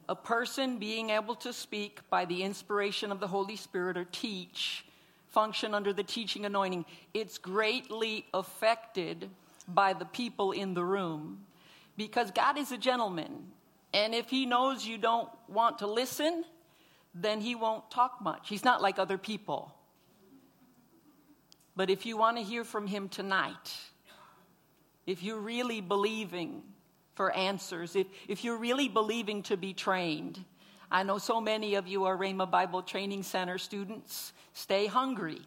a person being able to speak by the inspiration of the Holy Spirit or teach, function under the teaching anointing, it's greatly affected by the people in the room. Because God is a gentleman. And if he knows you don't want to listen, then he won't talk much. He's not like other people. But if you want to hear from him tonight, if you're really believing for answers, if you're really believing to be trained, I know so many of you are Rhema Bible Training Center students. Stay hungry.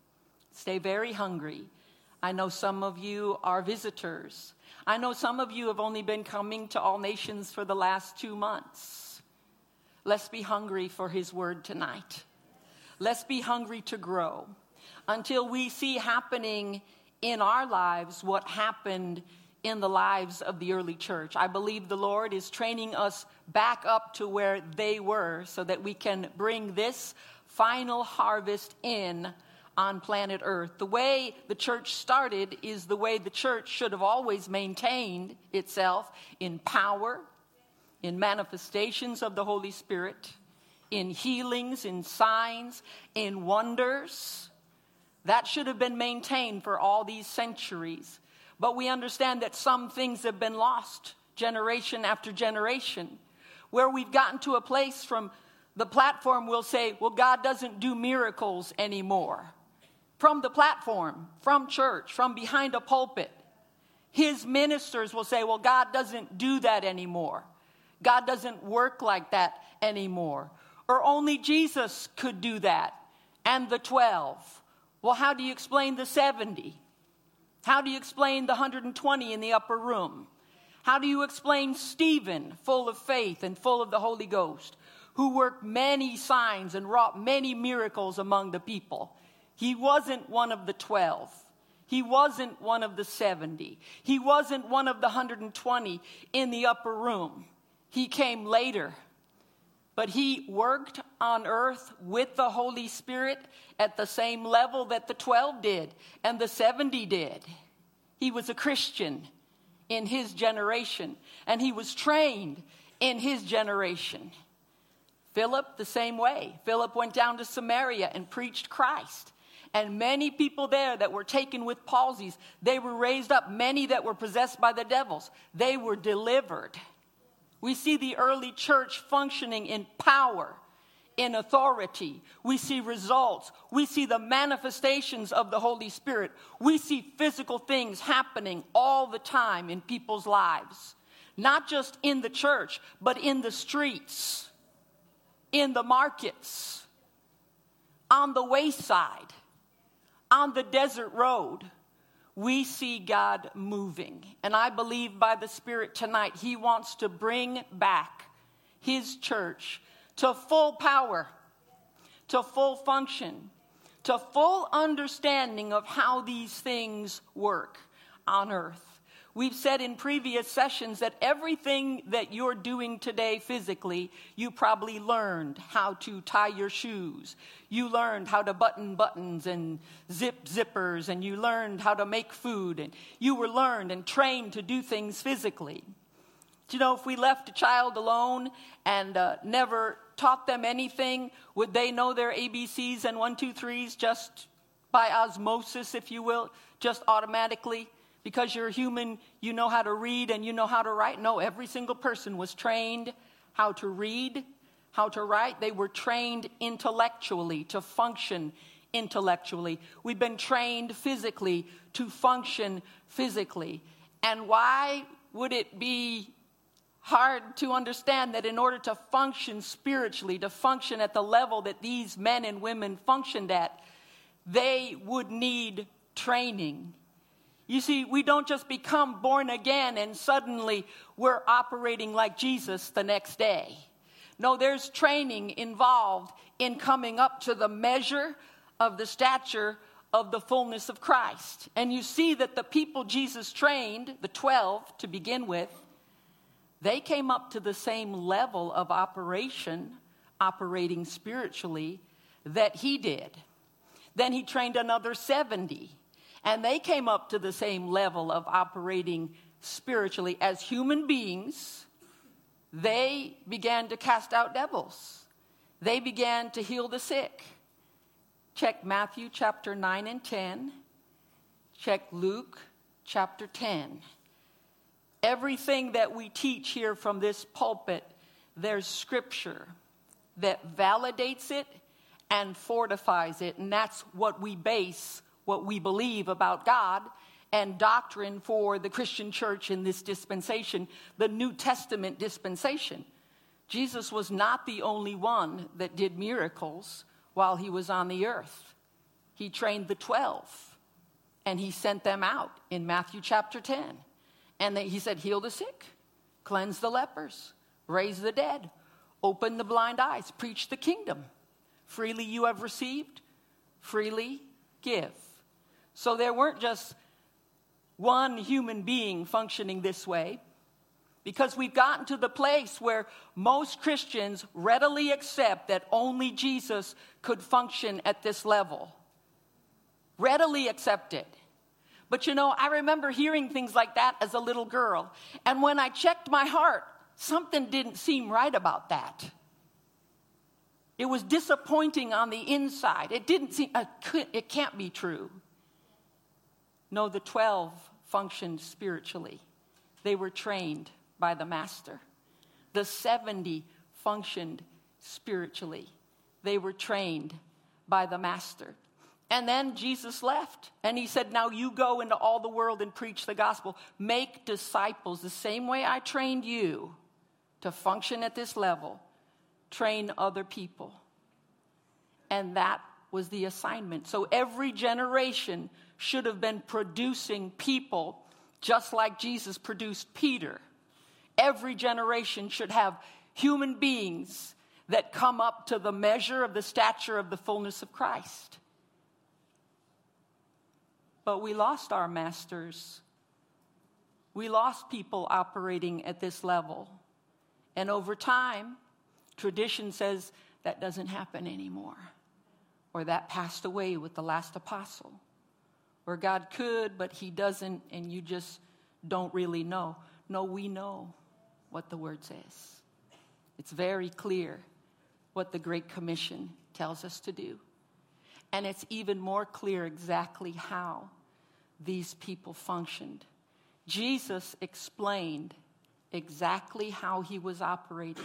Stay very hungry. I know some of you are visitors. I know some of you have only been coming to All Nations for the last 2 months. Let's be hungry for his word tonight. Let's be hungry to grow until we see happening in our lives what happened in the lives of the early church. I believe the Lord is training us back up to where they were so that we can bring this final harvest in on planet Earth. The way the church started is the way the church should have always maintained itself, in power, in manifestations of the Holy Spirit, in healings, in signs, in wonders. That should have been maintained for all these centuries. But we understand that some things have been lost generation after generation, where we've gotten to a place from the platform we'll say, well, God doesn't do miracles anymore. From the platform, from church, from behind a pulpit, his ministers will say, well, God doesn't do that anymore. God doesn't work like that anymore. Or only Jesus could do that, and the 12. Well, how do you explain the 70? How do you explain the 120 in the upper room? How do you explain Stephen, full of faith and full of the Holy Ghost, who worked many signs and wrought many miracles among the people? He wasn't one of the 12. He wasn't one of the 70. He wasn't one of the 120 in the upper room. He came later. But he worked on earth with the Holy Spirit at the same level that the 12 did and the 70 did. He was a Christian in his generation, and he was trained in his generation. Philip, the same way. Philip went down to Samaria and preached Christ. And many people there that were taken with palsies, they were raised up. Many that were possessed by the devils, they were delivered. We see the early church functioning in power, in authority. We see results. We see the manifestations of the Holy Spirit. We see physical things happening all the time in people's lives. Not just in the church, but in the streets, in the markets, on the wayside, on the desert road. We see God moving. And I believe by the Spirit tonight, he wants to bring back his church to full power, to full function, to full understanding of how these things work on earth. We've said in previous sessions that everything that you're doing today physically, you probably learned how to tie your shoes. You learned how to button buttons and zip zippers, and you learned how to make food, and you were learned and trained to do things physically. Do you know, if we left a child alone and never taught them anything, would they know their ABCs and 1, 2, 3s just by osmosis, if you will, just automatically? Because you're a human, you know how to read and you know how to write. No, every single person was trained how to read, how to write. They were trained intellectually to function intellectually. We've been trained physically to function physically. And why would it be hard to understand that in order to function spiritually, to function at the level that these men and women functioned at, they would need training? You see, we don't just become born again and suddenly we're operating like Jesus the next day. No, there's training involved in coming up to the measure of the stature of the fullness of Christ. And you see that the people Jesus trained, the 12 to begin with, they came up to the same level of operation, operating spiritually, that he did. Then he trained another 70. And they came up to the same level of operating spiritually as human beings, They began to cast out devils. They began to heal the sick. Check Matthew chapter 9 and 10. Check Luke chapter 10. Everything that we teach here from this pulpit, there's scripture that validates it and fortifies it. And that's what we base what we believe about God and doctrine for the Christian church in this dispensation, the New Testament dispensation. Jesus was not the only one that did miracles while he was on the earth. He trained the 12, and he sent them out in Matthew chapter 10. And he said, heal the sick, cleanse the lepers, raise the dead, open the blind eyes, preach the kingdom. Freely you have received, freely give. So there weren't just one human being functioning this way, because we've gotten to the place where most Christians readily accept that only Jesus could function at this level. Readily accept it. But I remember hearing things like that as a little girl. And when I checked my heart, something didn't seem right about that. It was disappointing on the inside. It didn't seem, it can't be true. No, the 12 functioned spiritually. They were trained by the master. The 70 functioned spiritually. They were trained by the master. And then Jesus left, and he said, now you go into all the world and preach the gospel. Make disciples the same way I trained you to function at this level. Train other people. And that was the assignment. So every generation should have been producing people just like Jesus produced Peter. Every generation should have human beings that come up to the measure of the stature of the fullness of Christ. But we lost our masters. We lost people operating at this level. And over time, tradition says that doesn't happen anymore. Or that passed away with the last apostle. Or God could, but he doesn't, and you just don't really know. No, we know what the word says. It's very clear what the Great Commission tells us to do. And it's even more clear exactly how these people functioned. Jesus explained exactly how he was operating,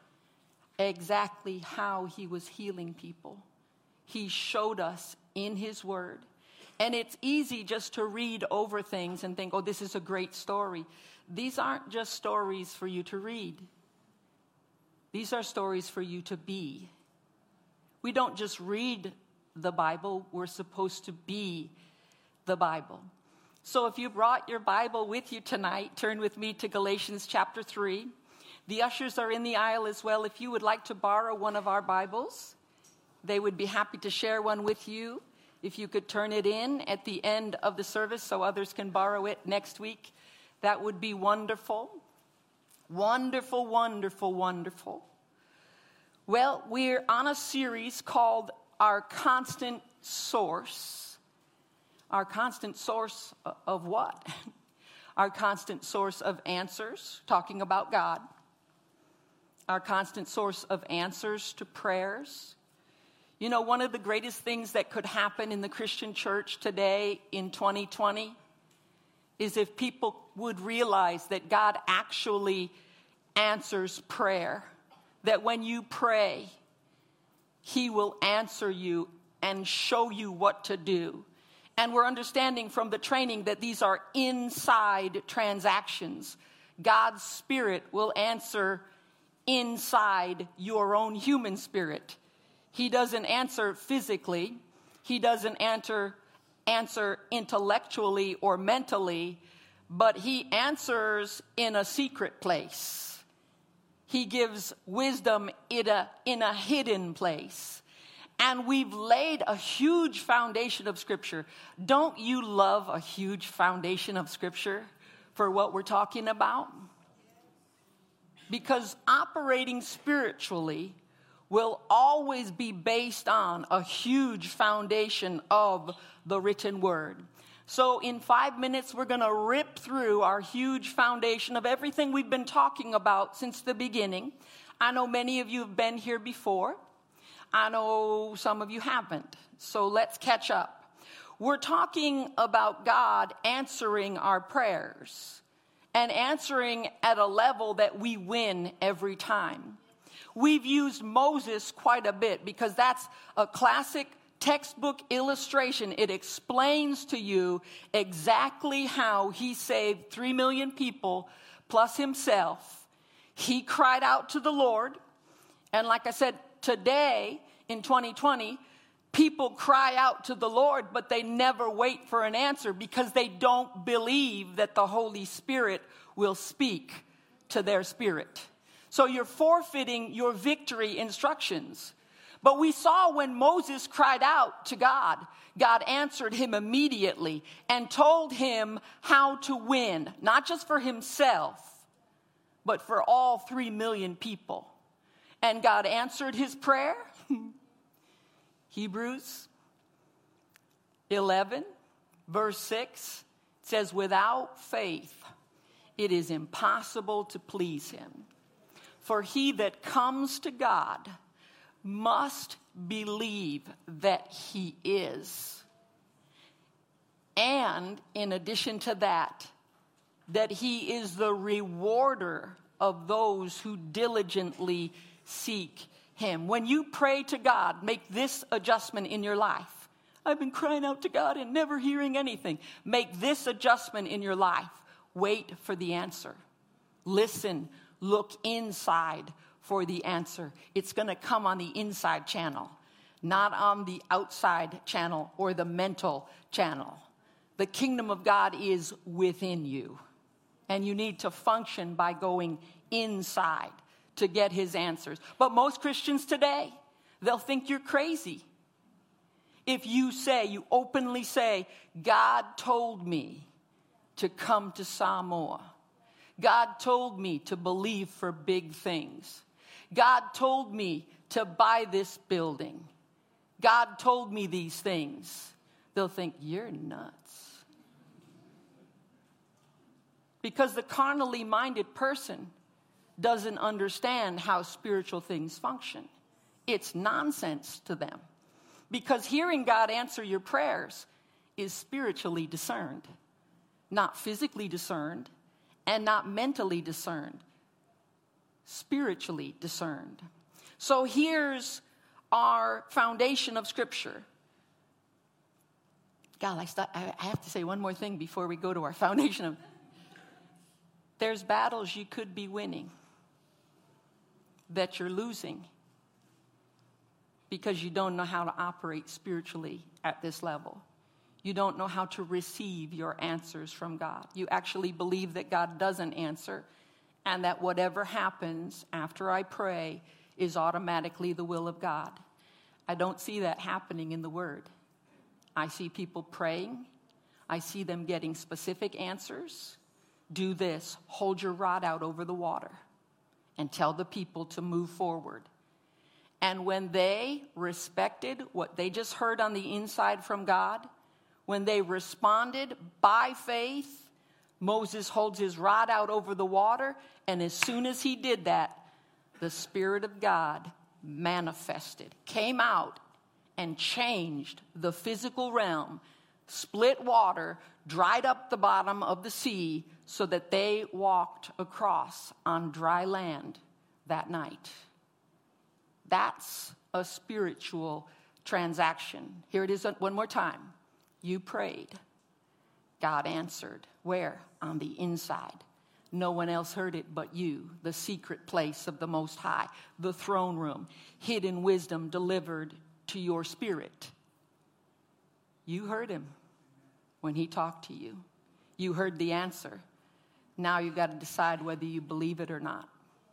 exactly how he was healing people. He showed us in his word. And it's easy just to read over things and think, oh, this is a great story. These aren't just stories for you to read. These are stories for you to be. We don't just read the Bible, we're supposed to be the Bible. So if you brought your Bible with you tonight, turn with me to Galatians chapter 3. The ushers are in the aisle as well. If you would like to borrow one of our Bibles, they would be happy to share one with you. If you could turn it in at the end of the service so others can borrow it next week, that would be wonderful. Wonderful, wonderful, wonderful. Well, we're on a series called Our Constant Source. Our constant source of what? Our constant source of answers, talking about God. Our constant source of answers to prayers. One of the greatest things that could happen in the Christian church today in 2020 is if people would realize that God actually answers prayer. That when you pray, he will answer you and show you what to do. And we're understanding from the training that these are inside transactions. God's Spirit will answer inside your own human spirit. He doesn't answer physically. He doesn't answer intellectually or mentally, but he answers in a secret place. He gives wisdom in a hidden place. And we've laid a huge foundation of Scripture. Don't you love a huge foundation of Scripture for what we're talking about? Because operating spiritually will always be based on a huge foundation of the written word. So in 5 minutes, we're going to rip through our huge foundation of everything we've been talking about since the beginning. I know many of you have been here before. I know some of you haven't. So let's catch up. We're talking about God answering our prayers and answering at a level that we win every time. We've used Moses quite a bit because that's a classic textbook illustration. It explains to you exactly how he saved 3 million people plus himself. He cried out to the Lord. And like I said, today in 2020, people cry out to the Lord, but they never wait for an answer because they don't believe that the Holy Spirit will speak to their spirit. So you're forfeiting your victory instructions. But we saw when Moses cried out to God, God answered him immediately and told him how to win, not just for himself, but for all 3 million people. And God answered his prayer. Hebrews 11, verse 6 says, without faith, it is impossible to please him. For he that comes to God must believe that he is. And in addition to that, that he is the rewarder of those who diligently seek him. When you pray to God, make this adjustment in your life. I've been crying out to God and never hearing anything. Make this adjustment in your life. Wait for the answer. Listen, look inside for the answer. It's going to come on the inside channel, not on the outside channel or the mental channel. The kingdom of God is within you, and you need to function by going inside to get his answers. But most Christians today, they'll think you're crazy if you openly say, God told me to come to Samoa. God told me to believe for big things. God told me to buy this building. God told me these things. They'll think, you're nuts. Because the carnally minded person doesn't understand how spiritual things function. It's nonsense to them. Because hearing God answer your prayers is spiritually discerned, not physically discerned, and not mentally discerned. Spiritually discerned. So here's our foundation of Scripture. God, I have to say one more thing before we go to our foundation. There's battles you could be winning that you're losing because you don't know how to operate spiritually at this level. You don't know how to receive your answers from God. You actually believe that God doesn't answer and that whatever happens after I pray is automatically the will of God. I don't see that happening in the Word. I see people praying. I see them getting specific answers. Do this. Hold your rod out over the water and tell the people to move forward. And when they respected what they just heard on the inside from God, when they responded by faith, Moses holds his rod out over the water, and as soon as he did that, the Spirit of God manifested, came out, and changed the physical realm, split water, dried up the bottom of the sea so that they walked across on dry land that night. That's a spiritual transaction. Here it is one more time. You prayed. God answered. Where? On the inside. No one else heard it but you, the secret place of the Most High, the throne room, hidden wisdom delivered to your spirit. You heard him when he talked to you. You heard the answer. Now you've got to decide whether you believe it or not.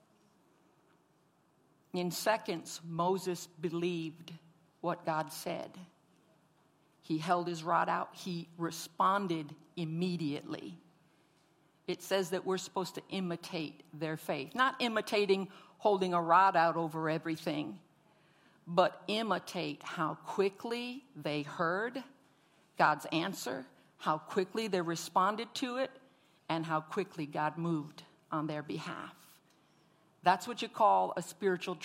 In seconds, Moses believed what God said. He held his rod out. He responded immediately. It says that we're supposed to imitate their faith. Not imitating holding a rod out over everything, but imitate how quickly they heard God's answer, how quickly they responded to it, and how quickly God moved on their behalf. That's what you call a spiritual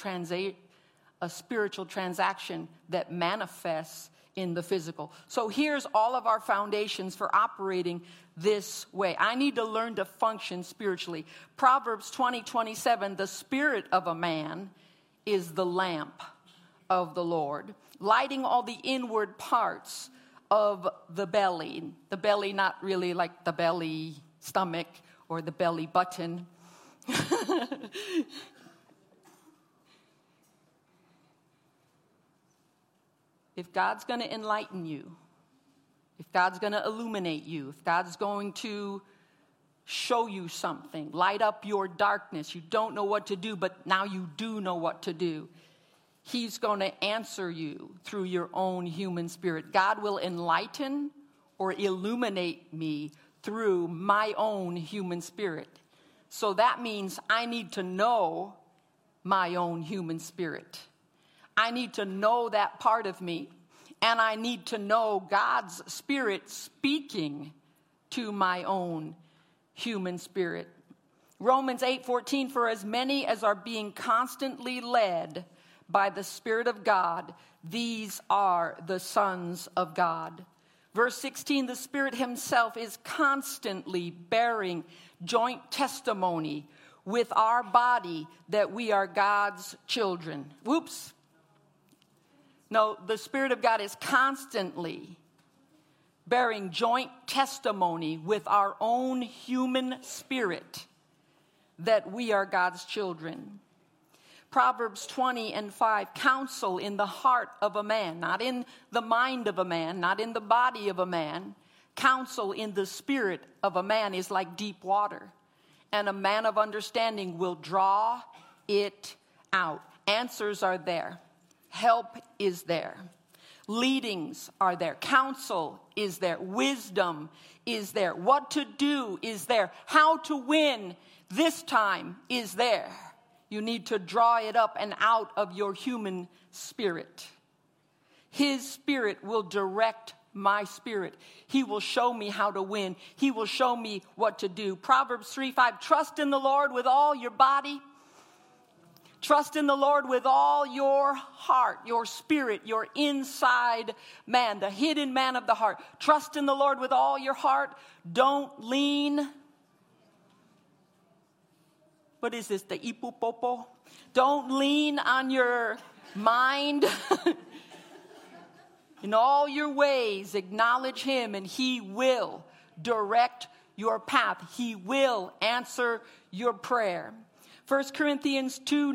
transaction that manifests in the physical. So here's all of our foundations for operating this way. I need to learn to function spiritually. Proverbs 20:27, the spirit of a man is the lamp of the Lord, lighting all the inward parts of the belly. The belly, not really like the belly stomach or the belly button. If God's going to enlighten you, if God's going to illuminate you, if God's going to show you something, light up your darkness, you don't know what to do, but now you do know what to do, He's going to answer you through your own human spirit. God will enlighten or illuminate me through my own human spirit. So that means I need to know my own human spirit. I need to know that part of me, and I need to know God's Spirit speaking to my own human spirit. Romans 8:14, for as many as are being constantly led by the Spirit of God, these are the sons of God. Verse 16, the Spirit Himself is constantly bearing joint testimony with our body that we are God's children. Whoops. No, the Spirit of God is constantly bearing joint testimony with our own human spirit that we are God's children. Proverbs 20:5, counsel in the heart of a man, not in the mind of a man, not in the body of a man. Counsel in the spirit of a man is like deep water, and a man of understanding will draw it out. Answers are there. Help is there. Leadings are there. Counsel is there. Wisdom is there. What to do is there. How to win this time is there. You need to draw it up and out of your human spirit. His Spirit will direct my spirit. He will show me how to win. He will show me what to do. Proverbs 3:5, trust in the Lord with all your body. Trust in the Lord with all your heart, your spirit, your inside man, the hidden man of the heart. Trust in the Lord with all your heart. Don't lean. What is this, the ipupopo? Don't lean on your mind. In all your ways, acknowledge Him, and He will direct your path. He will answer your prayer. 1 Corinthians 2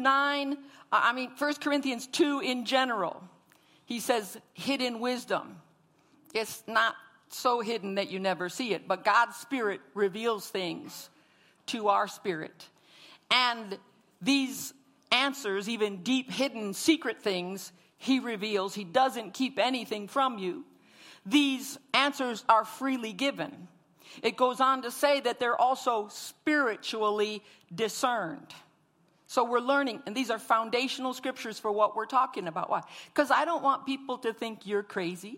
in general, he says hidden wisdom. It's not so hidden that you never see it, but God's Spirit reveals things to our spirit. And these answers, even deep, hidden, secret things, He reveals. He doesn't keep anything from you. These answers are freely given. It goes on to say that they're also spiritually discerned. So we're learning, and these are foundational scriptures for what we're talking about. Why? Because I don't want people to think you're crazy.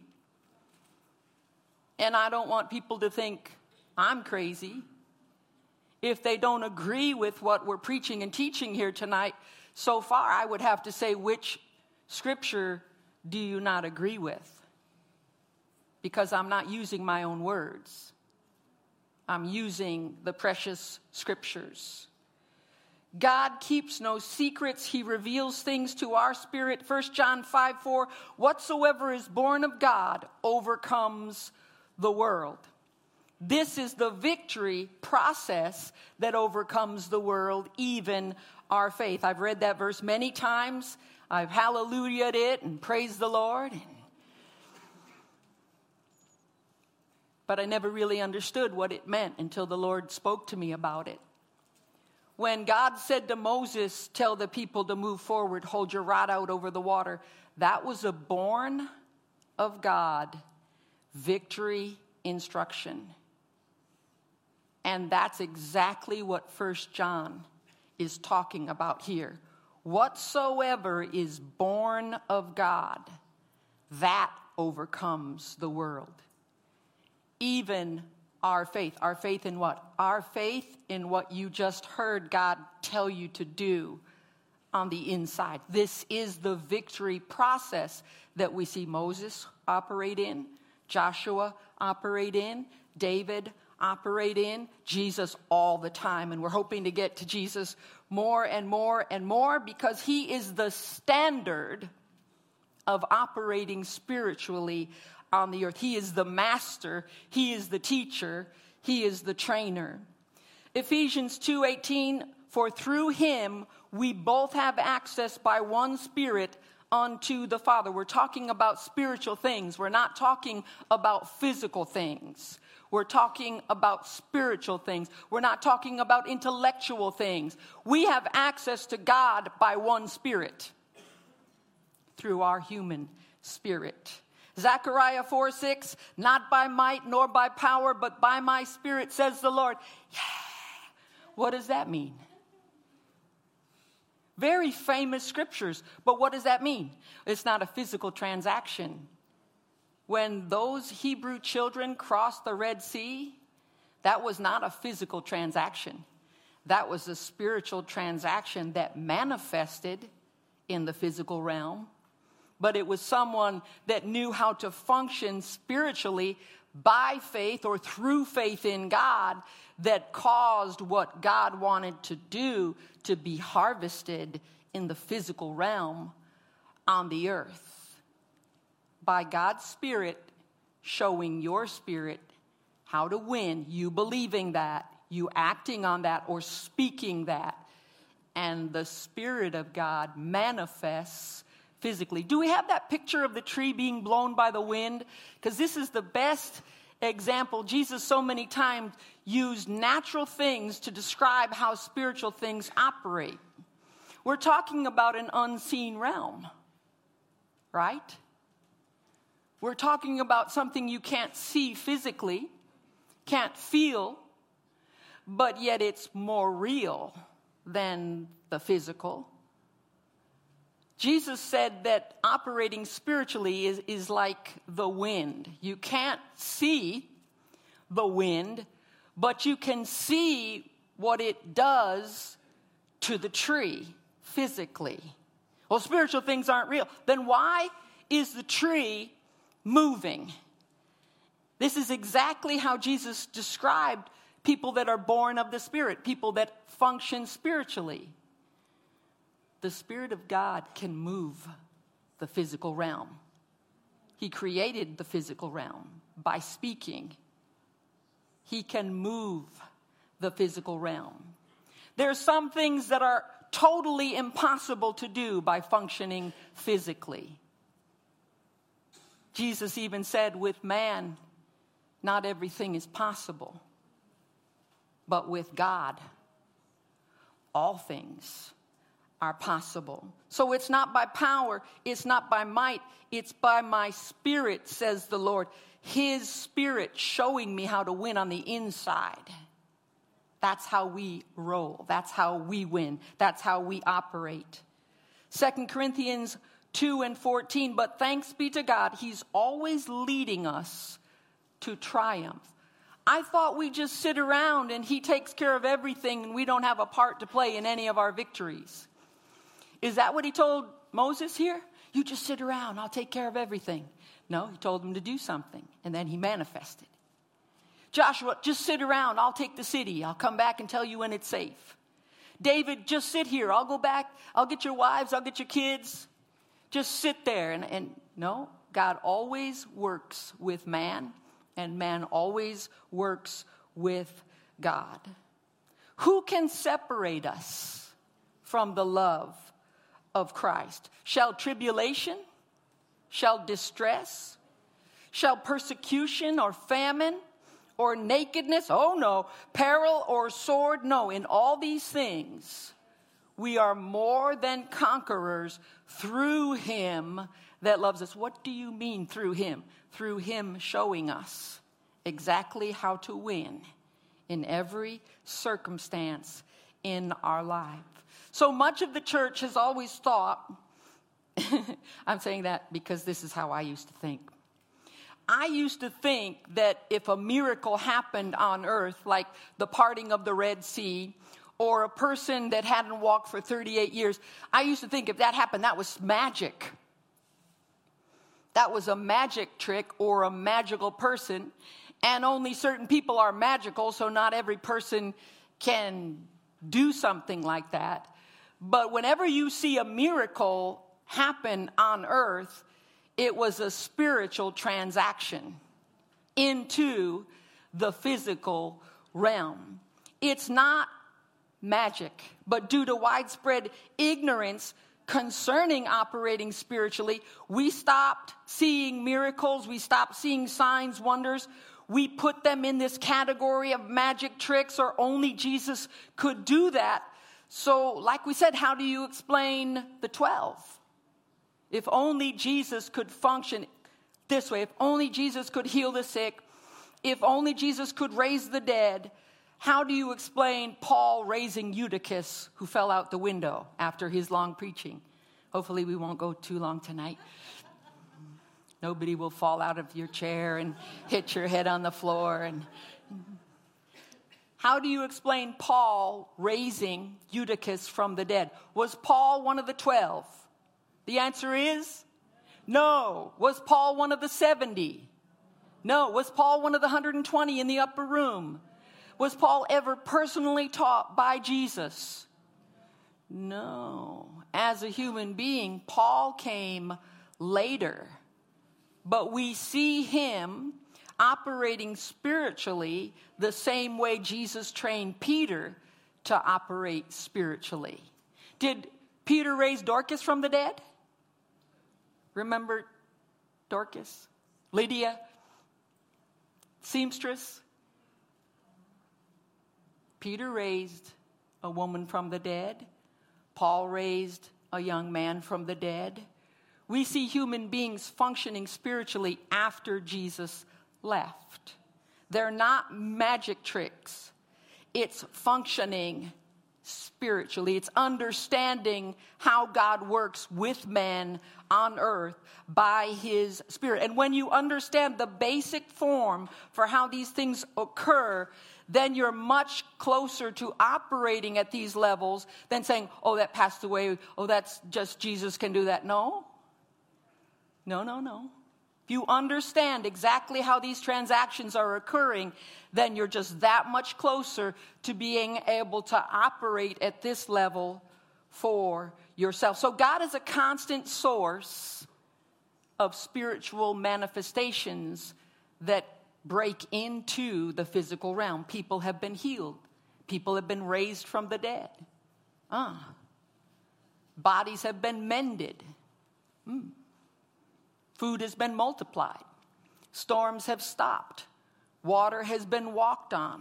And I don't want people to think I'm crazy. If they don't agree with what we're preaching and teaching here tonight, so far I would have to say, which scripture do you not agree with? Because I'm not using my own words. I'm using the precious scriptures. God keeps no secrets. He reveals things to our spirit. 1 John 5:4, whatsoever is born of God overcomes the world. This is the victory process that overcomes the world, even our faith. I've read that verse many times. I've hallelujah'd it and praised the Lord. But I never really understood what it meant until the Lord spoke to me about it. When God said to Moses, tell the people to move forward, hold your rod out over the water, that was a born of God victory instruction. And that's exactly what 1 John is talking about here. Whatsoever is born of God, that overcomes the world. even our faith. Our faith in what? Our faith in what you just heard God tell you to do on the inside. This is the victory process that we see Moses operate in, Joshua operate in, David operate in, Jesus all the time. And we're hoping to get to Jesus more and more and more because he is the standard of operating spiritually on the earth. He is the master. He is the teacher. He is the trainer. Ephesians 2:18, for through him we both have access by one Spirit unto the Father. We're talking about spiritual things. We're not talking about physical things. We're talking about spiritual things. We're not talking about intellectual things. We have access to God by one Spirit through our human spirit. Zechariah 4:6, not by might nor by power, but by my Spirit, says the Lord. Yeah. What does that mean? Very famous scriptures, but what does that mean? It's not a physical transaction. When those Hebrew children crossed the Red Sea, that was not a physical transaction. That was a spiritual transaction that manifested in the physical realm. But it was someone that knew how to function spiritually by faith or through faith in God that caused what God wanted to do to be harvested in the physical realm on the earth. By God's Spirit showing your spirit how to win, you believing that, you acting on that or speaking that, and the Spirit of God manifests physically. Do we have that picture of the tree being blown by the wind? Because this is the best example. Jesus so many times used natural things to describe how spiritual things operate. We're talking about an unseen realm, right? We're talking about something you can't see physically, can't feel, but yet it's more real than the physical. Jesus said that operating spiritually is like the wind. You can't see the wind, but you can see what it does to the tree physically. Well, spiritual things aren't real. Then why is the tree moving? This is exactly how Jesus described people that are born of the Spirit, people that function spiritually. The Spirit of God can move the physical realm. He created the physical realm by speaking. He can move the physical realm. There are some things that are totally impossible to do by functioning physically. Jesus even said, with man, not everything is possible. But with God, all things are possible. So it's not by power, it's not by might, it's by my Spirit, says the Lord. His Spirit showing me how to win on the inside. That's how we roll. That's how we win. That's how we operate. 2 Corinthians 2:14, but thanks be to God, he's always leading us to triumph. I thought we just sit around and he takes care of everything and we don't have a part to play in any of our victories. Is that what he told Moses here? You just sit around, I'll take care of everything. No, he told him to do something, and then he manifested. Joshua, just sit around, I'll take the city. I'll come back and tell you when it's safe. David, just sit here. I'll go back, I'll get your wives, I'll get your kids. Just sit there. And no, God always works with man, and man always works with God. Who can separate us from the love of Christ? Shall tribulation, shall distress, shall persecution or famine or nakedness? Oh no, peril or sword? No, in all these things we are more than conquerors through him that loves us. What do you mean through him? Through him showing us exactly how to win in every circumstance in our life. So much of the church has always thought, I'm saying that because this is how I used to think. I used to think that if a miracle happened on earth, like the parting of the Red Sea, or a person that hadn't walked for 38 years, I used to think if that happened, that was magic. That was a magic trick or a magical person, and only certain people are magical, so not every person can do something like that. But whenever you see a miracle happen on earth, it was a spiritual transaction into the physical realm. It's not magic, but due to widespread ignorance concerning operating spiritually, we stopped seeing miracles, we stopped seeing signs, wonders. We put them in this category of magic tricks, or only Jesus could do that. So, like we said, how do you explain the 12? If only Jesus could function this way, if only Jesus could heal the sick, if only Jesus could raise the dead, how do you explain Paul raising Eutychus, who fell out the window after his long preaching? Hopefully we won't go too long tonight. Nobody will fall out of your chair and hit your head on the floor. And how do you explain Paul raising Eutychus from the dead? Was Paul one of the 12? The answer is no. Was Paul one of the 70? No. Was Paul one of the 120 in the upper room? Was Paul ever personally taught by Jesus? No. As a human being, Paul came later. But we see him operating spiritually the same way Jesus trained Peter to operate spiritually. Did Peter raise Dorcas from the dead? Remember Dorcas? Lydia? Seamstress? Peter raised a woman from the dead. Paul raised a young man from the dead. We see human beings functioning spiritually after Jesus left. They're not magic tricks. It's functioning spiritually. It's understanding how God works with man on earth by his Spirit. And when you understand the basic form for how these things occur, then you're much closer to operating at these levels than saying, oh, that passed away. Oh, that's just Jesus can do that. No. If you understand exactly how these transactions are occurring, then you're just that much closer to being able to operate at this level for yourself. So God is a constant source of spiritual manifestations that break into the physical realm. People have been healed. People have been raised from the dead. Bodies have been mended. Food has been multiplied. Storms have stopped. Water has been walked on.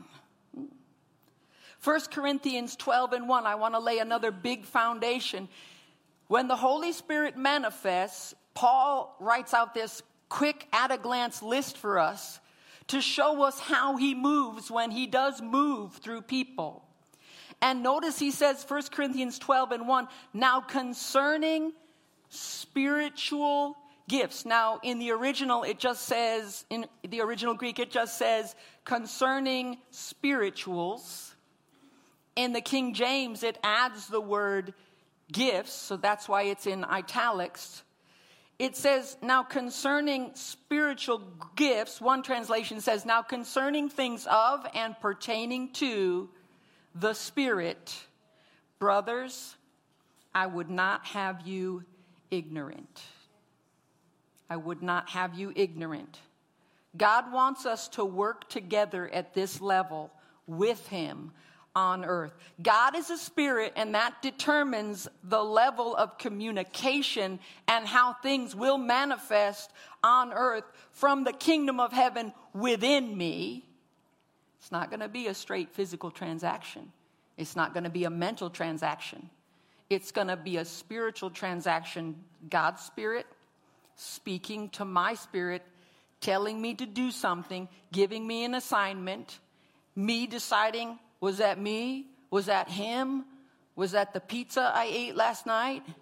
1 Corinthians 12:1, I want to lay another big foundation. When the Holy Spirit manifests, Paul writes out this quick at-a-glance list for us to show us how he moves when he does move through people. And notice he says, 1 Corinthians 12:1, now concerning spiritual gifts. Now, in the original, it just says, in the original Greek, it just says concerning spirituals. In the King James, it adds the word gifts, so that's why it's in italics. It says, now concerning spiritual gifts, one translation says, now concerning things of and pertaining to the Spirit. Brothers, I would not have you ignorant. I would not have you ignorant. God wants us to work together at this level with him on earth. God is a spirit, and that determines the level of communication and how things will manifest on earth from the kingdom of heaven within me. It's not going to be a straight physical transaction. It's not going to be a mental transaction. It's going to be a spiritual transaction. God's Spirit speaking to my spirit, telling me to do something, giving me an assignment, me deciding, was that me? Was that him? Was that the pizza I ate last night?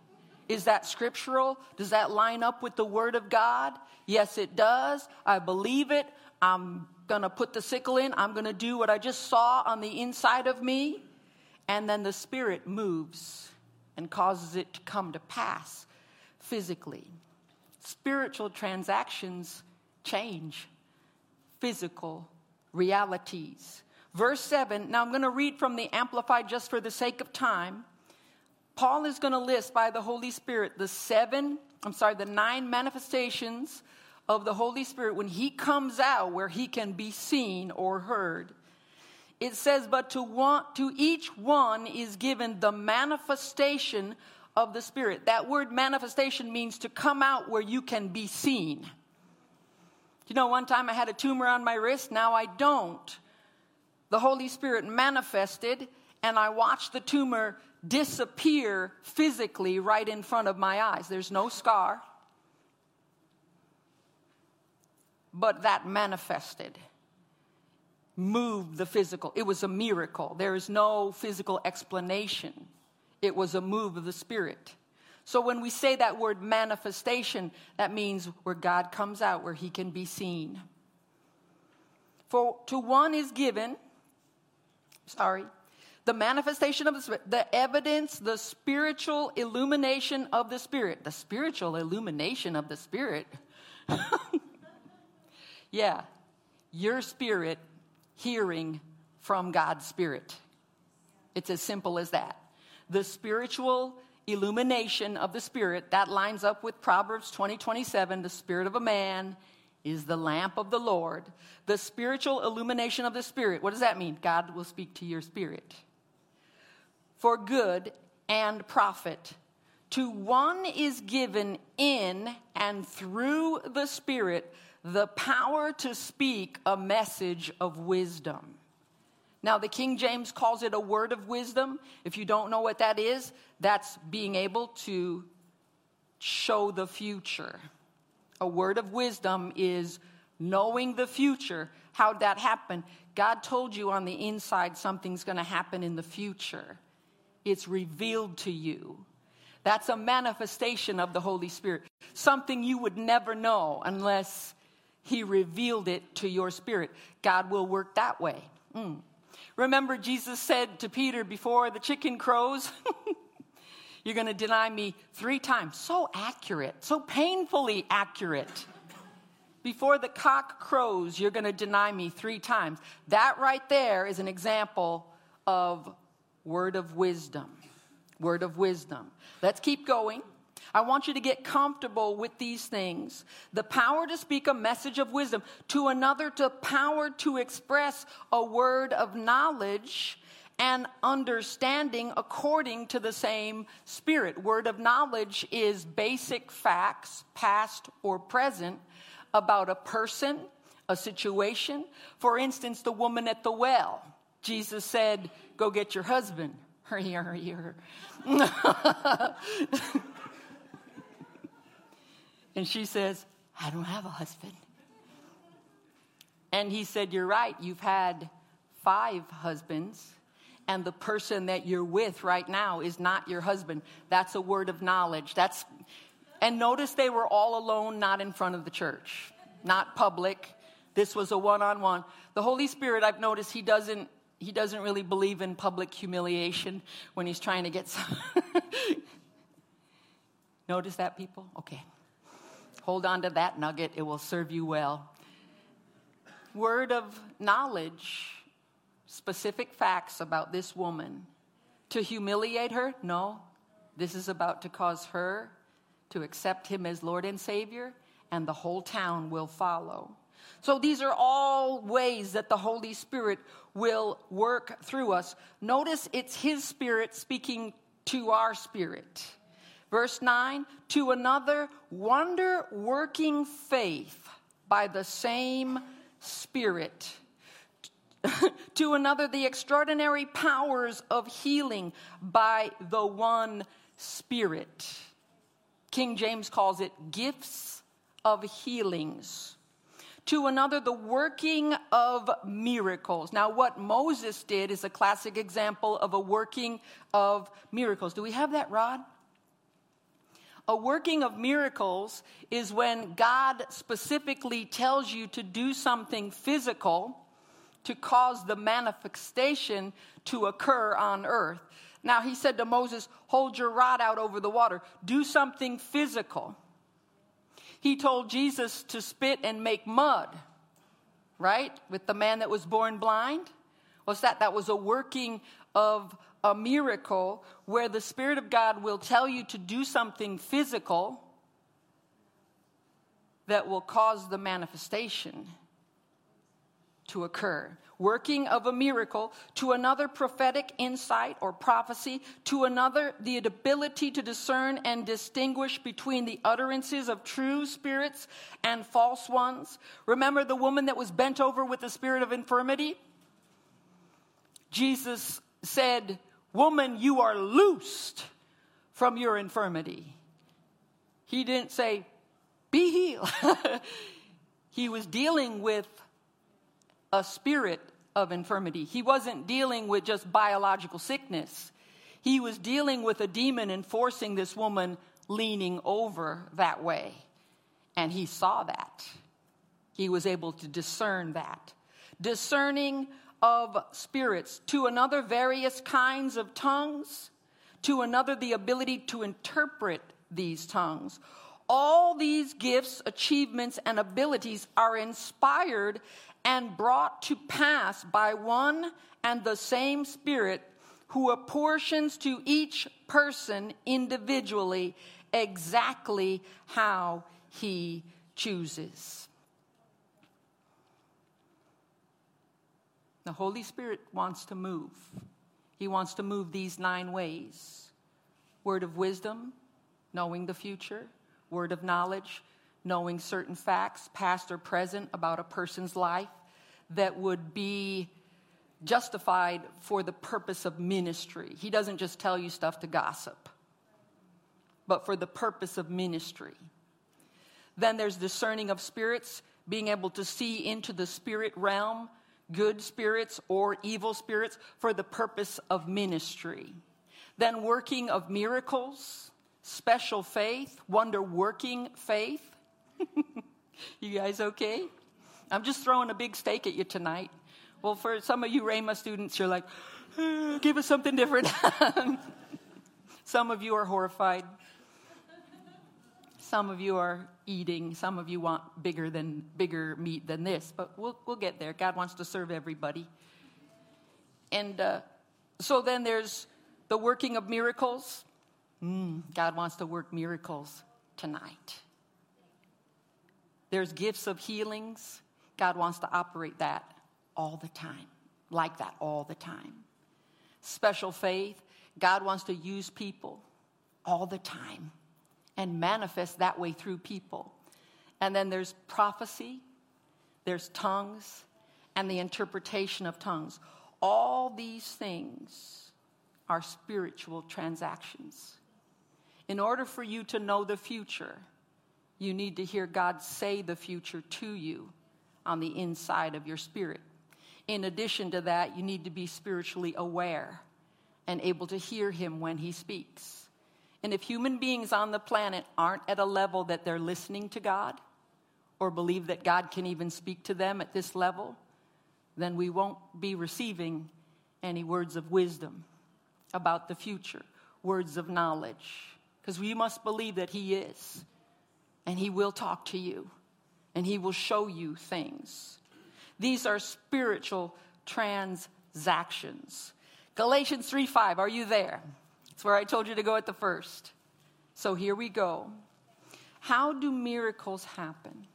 Is that scriptural? Does that line up with the Word of God? Yes, it does. I believe it. I'm going to put the sickle in. I'm going to do what I just saw on the inside of me. And then the Spirit moves and causes it to come to pass physically. Spiritual transactions change physical realities. Verse 7, now I'm going to read from the Amplified just for the sake of time. Paul is going to list by the Holy Spirit the 9 manifestations of the Holy Spirit when he comes out where he can be seen or heard. It says, but to each one is given the manifestation of the Spirit. That word manifestation means to come out where you can be seen. You know, one time I had a tumor on my wrist, now I don't. The Holy Spirit manifested, and I watched the tumor disappear physically right in front of my eyes. There's no scar, but that manifested, moved the physical. It was a miracle. There is no physical explanation. It was a move of the Spirit. So when we say that word manifestation, that means where God comes out, where he can be seen. For to one is given, the manifestation of the Spirit, the evidence, the spiritual illumination of the Spirit. The spiritual illumination of the Spirit. Yeah, your spirit hearing from God's Spirit. It's as simple as that. The spiritual illumination of the Spirit, that lines up with Proverbs 20:27. The spirit of a man is the lamp of the Lord. The spiritual illumination of the Spirit. What does that mean? God will speak to your spirit. For good and profit. To one is given in and through the Spirit the power to speak a message of wisdom. Now, the King James calls it a word of wisdom. If you don't know what that is, that's being able to show the future. A word of wisdom is knowing the future. How'd that happen? God told you on the inside something's going to happen in the future. It's revealed to you. That's a manifestation of the Holy Spirit. Something you would never know unless he revealed it to your spirit. God will work that way. Remember, Jesus said to Peter before the chicken crows, you're going to deny me 3 times. So accurate, so painfully accurate. Before the cock crows, you're going to deny me 3 times. That right there is an example of word of wisdom. Word of wisdom. Let's keep going. I want you to get comfortable with these things. The power to speak a message of wisdom. To another, the power to express a word of knowledge and understanding according to the same Spirit. Word of knowledge is basic facts, past or present, about a person, a situation. For instance, the woman at the well. Jesus said, go get your husband. Hurry, hurry, hurry. And she says, I don't have a husband. And he said, you're right. You've had 5 husbands. And the person that you're with right now is not your husband. That's a word of knowledge. And notice they were all alone, not in front of the church, not public. This was a one-on-one. The Holy Spirit, I've noticed, he doesn't really believe in public humiliation when he's trying to get some. Notice that, people? Okay. Hold on to that nugget. It will serve you well. Word of knowledge, specific facts about this woman. To humiliate her? No. This is about to cause her to accept him as Lord and Savior, and the whole town will follow. So these are all ways that the Holy Spirit will work through us. Notice it's his Spirit speaking to our spirit. Verse 9, to another, wonder-working faith by the same Spirit. To another, the extraordinary powers of healing by the one Spirit. King James calls it gifts of healings. To another, the working of miracles. Now, what Moses did is a classic example of a working of miracles. Do we have that, Rod? A working of miracles is when God specifically tells you to do something physical to cause the manifestation to occur on earth. Now, he said to Moses, hold your rod out over the water. Do something physical. He told Jesus to spit and make mud, right? With the man that was born blind. What's that? That was a working of a miracle where the Spirit of God will tell you to do something physical that will cause the manifestation to occur. Working of a miracle, to another prophetic insight or prophecy, to another the ability to discern and distinguish between the utterances of true spirits and false ones. Remember the woman that was bent over with the spirit of infirmity? Jesus said, woman, you are loosed from your infirmity. He didn't say, be healed. He was dealing with a spirit of infirmity. He wasn't dealing with just biological sickness. He was dealing with a demon enforcing this woman leaning over that way. And he saw that. He was able to discern that. Discerning of spirits, to another various kinds of tongues, to another the ability to interpret these tongues. All these gifts, achievements, and abilities are inspired and brought to pass by one and the same Spirit, who apportions to each person individually exactly how he chooses. The Holy Spirit wants to move. He wants to move these 9 ways. Word of wisdom, knowing the future. Word of knowledge, knowing certain facts, past or present, about a person's life that would be justified for the purpose of ministry. He doesn't just tell you stuff to gossip, but for the purpose of ministry. Then there's discerning of spirits, being able to see into the spirit realm, good spirits or evil spirits, for the purpose of ministry. Then working of miracles, special faith, wonder-working faith. You guys okay? I'm just throwing a big steak at you tonight. Well, for some of you Rhema students, you're like, give us something different. Some of you are horrified. Some of you are eating. Some of you want bigger meat than this. But we'll get there. God wants to serve everybody. And so then there's the working of miracles. God wants to work miracles tonight. There's gifts of healings. God wants to operate that all the time. Like that all the time. Special faith. God wants to use people all the time and manifest that way through people. And then there's prophecy, there's tongues, and the interpretation of tongues. All these things are spiritual transactions. In order for you to know the future, you need to hear God say the future to you on the inside of your spirit. In addition to that, you need to be spiritually aware and able to hear him when he speaks. And if human beings on the planet aren't at a level that they're listening to God or believe that God can even speak to them at this level, then we won't be receiving any words of wisdom about the future, words of knowledge. Because we must believe that he is, and he will talk to you, and he will show you things. These are spiritual transactions. Galatians 3:5, are you there? It's where I told you to go at the first. So here we go. How do miracles happen?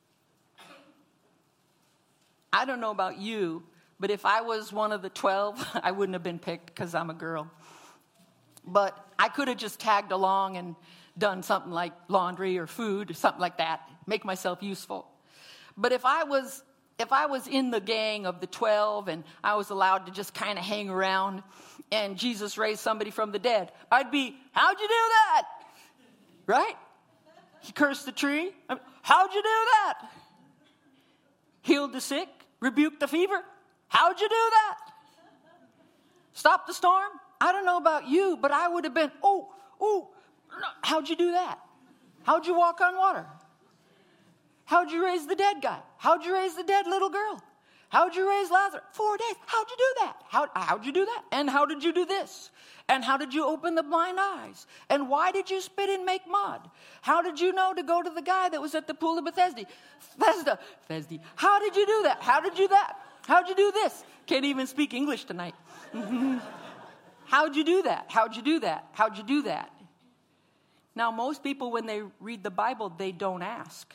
I don't know about you, but if I was one of the 12, I wouldn't have been picked because I'm a girl. But I could have just tagged along and done something like laundry or food or something like that, make myself useful. But if I was in the gang of the 12 and I was allowed to just kind of hang around and Jesus raised somebody from the dead, I'd be, how'd you do that? Right? He cursed the tree. How'd you do that? Healed the sick, rebuked the fever. How'd you do that? Stop the storm? I don't know about you, but I would have been, How'd you do that? How'd you walk on water? How'd you raise the dead guy? How'd you raise the dead little girl? How'd you raise Lazarus? 4 days. How'd you do that? How'd you do that? And how did you do this? And how did you open the blind eyes? And why did you spit and make mud? How did you know to go to the guy that was at the pool of Bethesda? How did you do that? How did you do that? How'd you do this? Can't even speak English tonight. How'd you do that? How'd you do that? How'd you do that? Now, most people, when they read the Bible, they don't ask.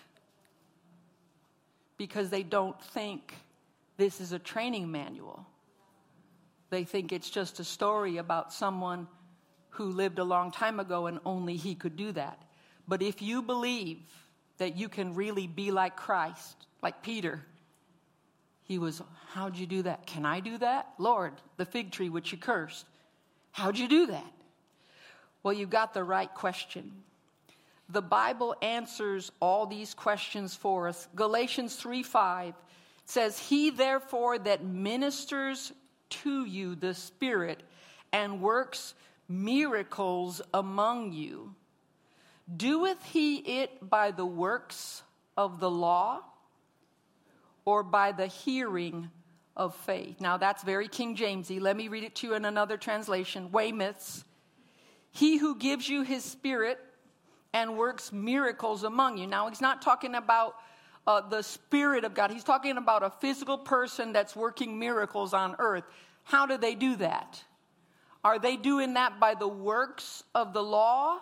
Because they don't think this is a training manual. They think it's just a story about someone who lived a long time ago and only he could do that. But if you believe that you can really be like Christ, like Peter, he was, how'd you do that? Can I do that? Lord, the fig tree which you cursed. How'd you do that? Well, you got the right question. The Bible answers all these questions for us. Galatians 3:5 says, he therefore that ministers to you the Spirit and works miracles among you, doeth he it by the works of the law or by the hearing of faith? Now that's very King Jamesy. Let me read it to you in another translation. Weymouth's. He who gives you his Spirit and works miracles among you. Now he's not talking about the Spirit of God. He's talking about a physical person that's working miracles on earth. How do they do that? Are they doing that by the works of the law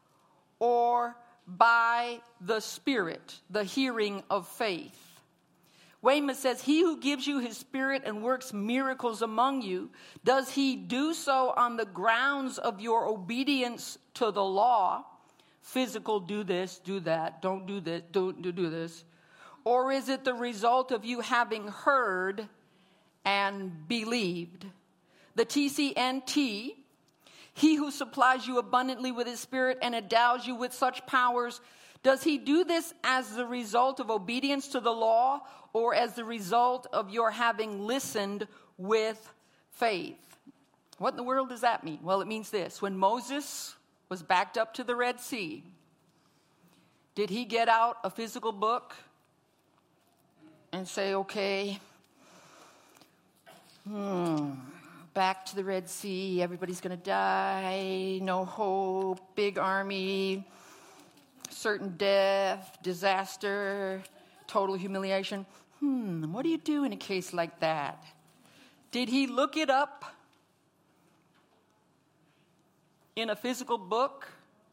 or by the Spirit, the hearing of faith? Weymouth says, he who gives you his Spirit and works miracles among you, does he do so on the grounds of your obedience to the law? Physical, do this, do that, don't do this, don't do this. Or is it the result of you having heard and believed? The TCNT, he who supplies you abundantly with his Spirit and endows you with such powers, does he do this as the result of obedience to the law or as the result of your having listened with faith? What in the world does that mean? Well, it means this. When Moses was backed up to the Red Sea, did he get out a physical book and say, okay, back to the Red Sea, everybody's going to die, no hope, big army, certain death, disaster, total humiliation? What do you do in a case like that? Did he look it up in a physical book?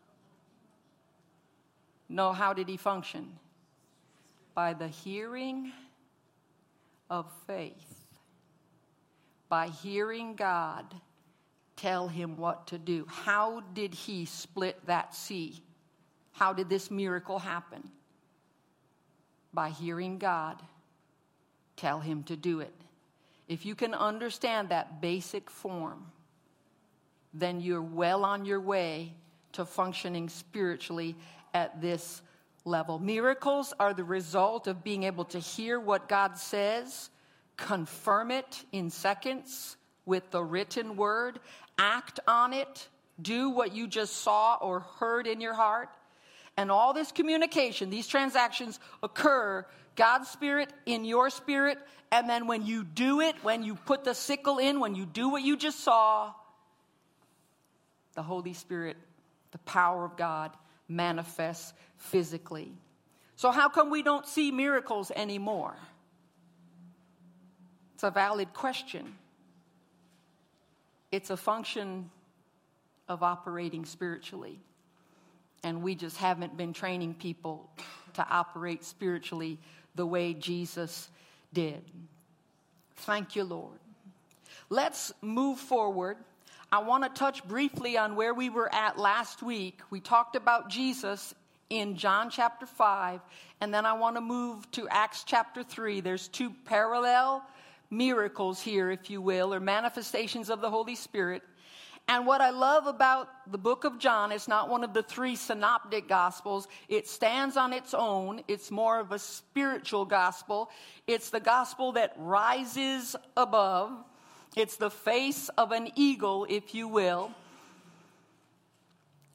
No, how did he function? By the hearing of faith. By hearing God tell him what to do. How did he split that sea? How did this miracle happen? By hearing God tell him to do it. If you can understand that basic form, then you're well on your way to functioning spiritually at this level. Miracles are the result of being able to hear what God says, confirm it in seconds with the written word, act on it, do what you just saw or heard in your heart. And all this communication, these transactions occur, God's Spirit in your spirit, and then when you do it, when you put the sickle in, when you do what you just saw, the Holy Spirit, the power of God, manifests physically. So how come we don't see miracles anymore? It's a valid question. It's a function of operating spiritually. And we just haven't been training people to operate spiritually the way Jesus did. Thank you, Lord. Let's move forward. I want to touch briefly on where we were at last week. We talked about Jesus in John chapter 5, and then I want to move to Acts chapter 3. There's two parallel miracles here, if you will, or manifestations of the Holy Spirit. And what I love about the book of John, it's not one of the three synoptic gospels. It stands on its own. It's more of a spiritual gospel. It's the gospel that rises above. It's the face of an eagle, if you will.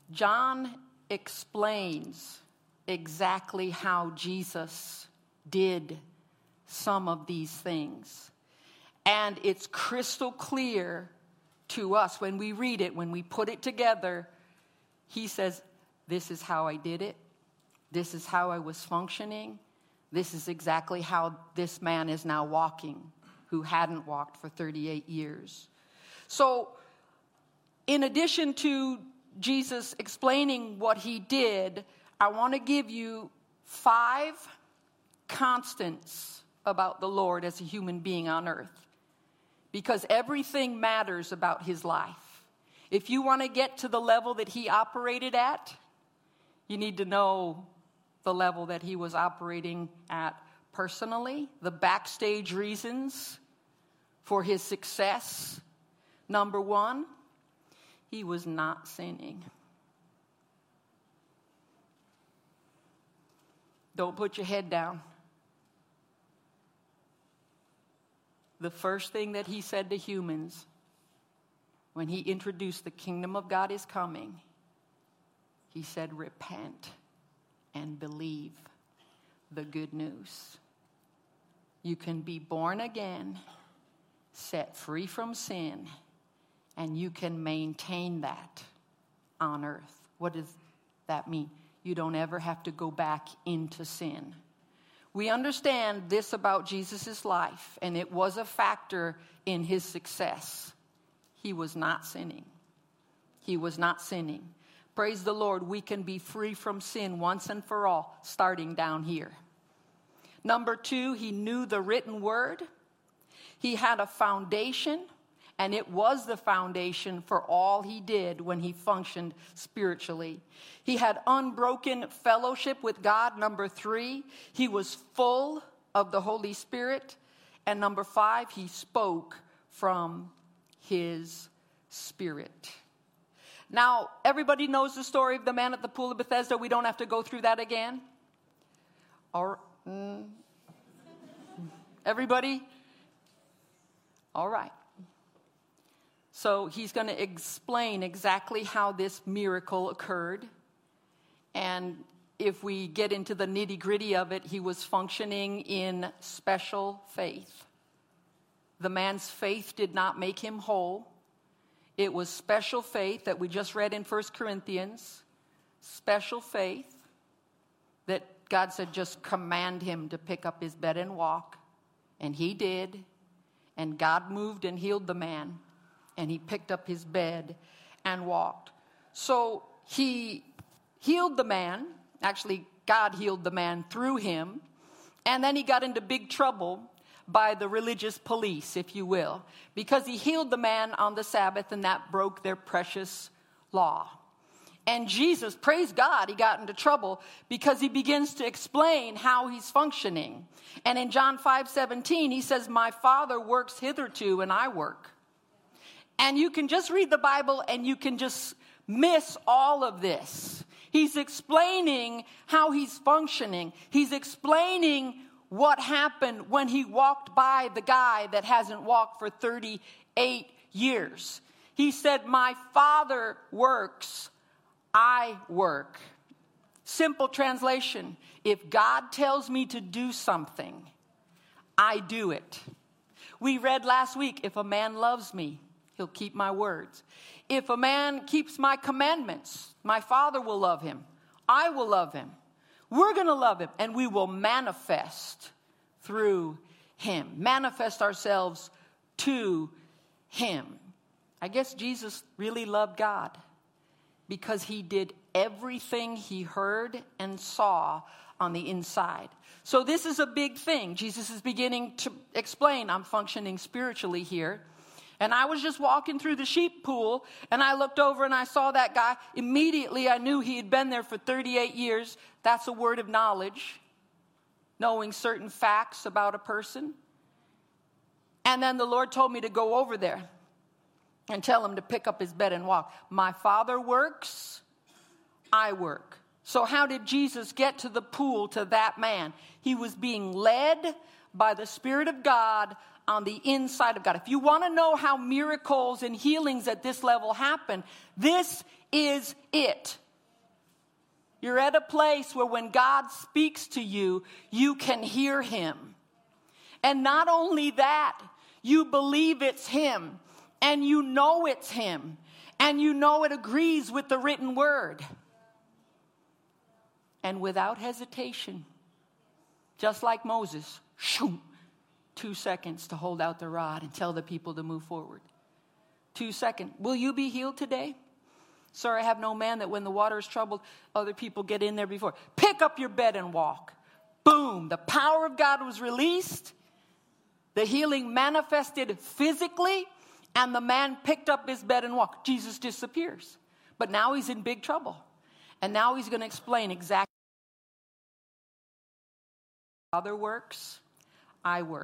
John explains exactly how Jesus did some of these things. And it's crystal clear to us when we read it, when we put it together. He says, this is how I did it. This is how I was functioning. This is exactly how this man is now walking, who hadn't walked for 38 years. So, in addition to Jesus explaining what he did, I want to give you 5 constants about the Lord as a human being on earth. Because everything matters about his life. If you want to get to the level that he operated at, you need to know the level that he was operating at personally, the backstage reasons for his success. Number 1, he was not sinning. Don't put your head down. The first thing that he said to humans when he introduced the kingdom of God is coming, he said, repent and believe the good news. You can be born again, set free from sin, and you can maintain that on earth. What does that mean? You don't ever have to go back into sin. We understand this about Jesus' life, and it was a factor in his success. He was not sinning. He was not sinning. Praise the Lord, we can be free from sin once and for all, starting down here. Number 2, he knew the written word. He had a foundation, and it was the foundation for all he did when he functioned spiritually. He had unbroken fellowship with God. Number 3, he was full of the Holy Spirit. And number 5, he spoke from his spirit. Now, everybody knows the story of the man at the pool of Bethesda. We don't have to go through that again. Everybody? All right. So he's going to explain exactly how this miracle occurred. And if we get into the nitty-gritty of it, he was functioning in special faith. The man's faith did not make him whole. It was special faith that we just read in 1 Corinthians. Special faith that God said just command him to pick up his bed and walk. And he did. And God moved and healed the man. And he picked up his bed and walked. So he healed the man. Actually, God healed the man through him. And then he got into big trouble by the religious police, if you will, because he healed the man on the Sabbath, and that broke their precious law. And Jesus, praise God, he got into trouble because he begins to explain how he's functioning. And in John 5:17, he says, my Father works hitherto, and I work. And you can just read the Bible, and you can just miss all of this. He's explaining how he's functioning. He's explaining what happened when he walked by the guy that hasn't walked for 38 years. He said, my Father works, I work. Simple translation, if God tells me to do something, I do it. We read last week, if a man loves me, he'll keep my words. If a man keeps my commandments, my Father will love him. I will love him. We're going to love him, and we will manifest through him. Manifest ourselves to him. I guess Jesus really loved God because he did everything he heard and saw on the inside. So this is a big thing. Jesus is beginning to explain, I'm functioning spiritually here. And I was just walking through the sheep pool, and I looked over and I saw that guy. Immediately, I knew he had been there for 38 years. That's a word of knowledge, knowing certain facts about a person. And then the Lord told me to go over there and tell him to pick up his bed and walk. My Father works, I work. So how did Jesus get to the pool to that man? He was being led by the Spirit of God on the inside of God. If you want to know how miracles and healings at this level happen, this is it. You're at a place where when God speaks to you, you can hear him. And not only that, you believe it's him, and you know it's him, and you know it agrees with the written word. And without hesitation, just like Moses, 2 seconds to hold out the rod and tell the people to move forward. 2 seconds. Will you be healed today? Sir, I have no man that when the water is troubled, other people get in there before. Pick up your bed and walk. Boom. The power of God was released. The healing manifested physically, and the man picked up his bed and walked. Jesus disappears. But now he's in big trouble. And now he's going to explain exactly. Father works, I work.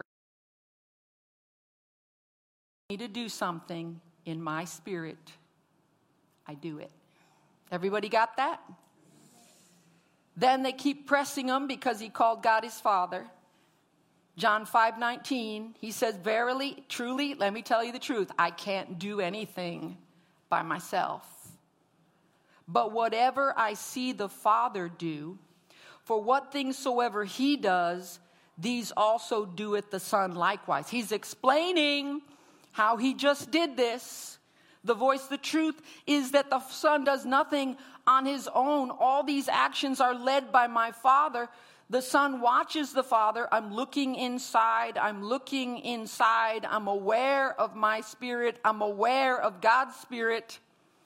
I need to do something in my spirit. I do it. Everybody got that? Then they keep pressing him because he called God his Father. John 5:19, he says, verily, truly, let me tell you the truth, I can't do anything by myself. But whatever I see the Father do, for what things soever he does, these also doeth the Son likewise. He's explaining how he just did this. The voice, the truth is that the Son does nothing on his own. All these actions are led by my Father. The Son watches the Father. I'm looking inside. I'm aware of my spirit. I'm aware of God's Spirit.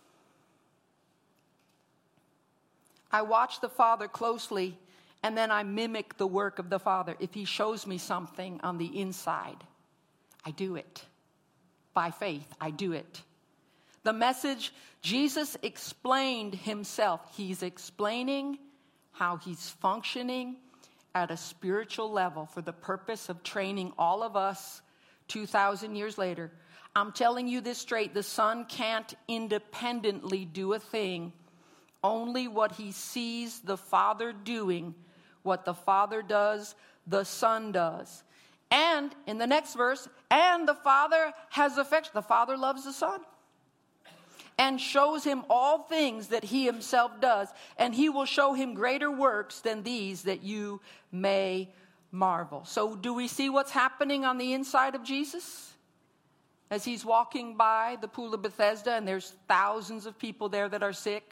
I watch the Father closely, and then I mimic the work of the Father. If he shows me something on the inside, I do it. By faith, I do it. The message, Jesus explained himself. He's explaining how he's functioning at a spiritual level for the purpose of training all of us 2,000 years later. I'm telling you this straight. The Son can't independently do a thing. Only what he sees the Father doing, what the Father does, the Son does. And in the next verse, and the Father has affection. The Father loves the Son and shows him all things that he himself does. And he will show him greater works than these, that you may marvel. So do we see what's happening on the inside of Jesus? As he's walking by the pool of Bethesda, and there's thousands of people there that are sick,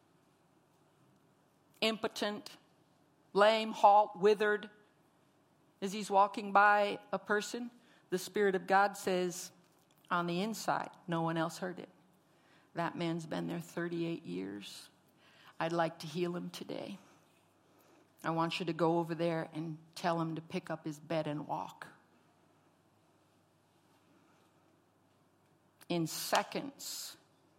impotent, lame, halt, withered. As he's walking by a person, the Spirit of God says, on the inside, no one else heard it. That man's been there 38 years. I'd like to heal him today. I want you to go over there and tell him to pick up his bed and walk. In seconds,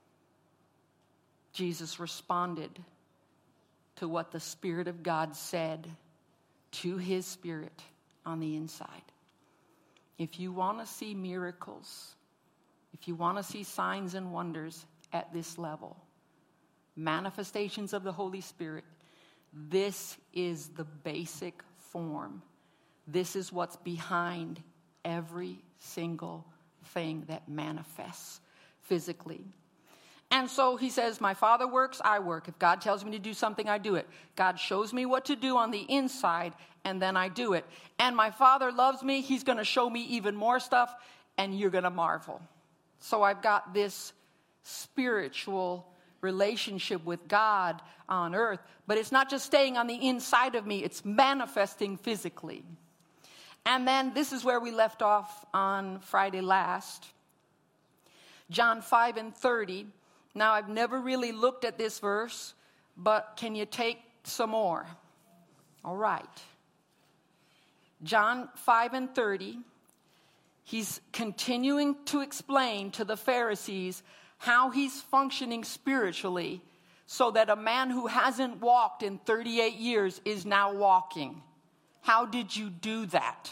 Jesus responded to what the Spirit of God said to his spirit on the inside. If you want to see miracles, if you want to see signs and wonders at this level, manifestations of the Holy Spirit, this is the basic form. This is what's behind every single thing that manifests physically. And so he says, my Father works, I work. If God tells me to do something, I do it. God shows me what to do on the inside, and then I do it. And my Father loves me. He's going to show me even more stuff, and you're going to marvel. So I've got this spiritual relationship with God on earth, but it's not just staying on the inside of me, it's manifesting physically. And then this is where we left off on Friday last. John 5:30. Now, I've never really looked at this verse, but can you take some more? All right. John 5:30. He's continuing to explain to the Pharisees how he's functioning spiritually so that a man who hasn't walked in 38 years is now walking. How did you do that?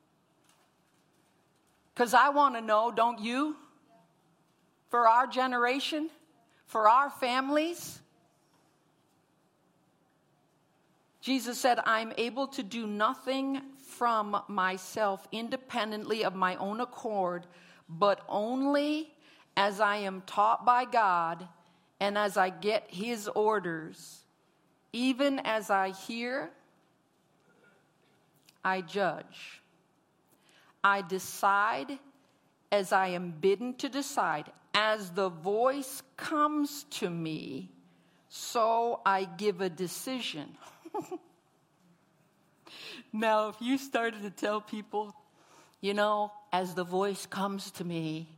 Because I want to know, don't you? For our generation, for our families. Jesus said, I'm able to do nothing from myself independently of my own accord, but only as I am taught by God and as I get his orders. Even as I hear, I judge. I decide as I am bidden to decide. As the voice comes to me, so I give a decision. Now, if you started to tell people, you know, as the voice comes to me,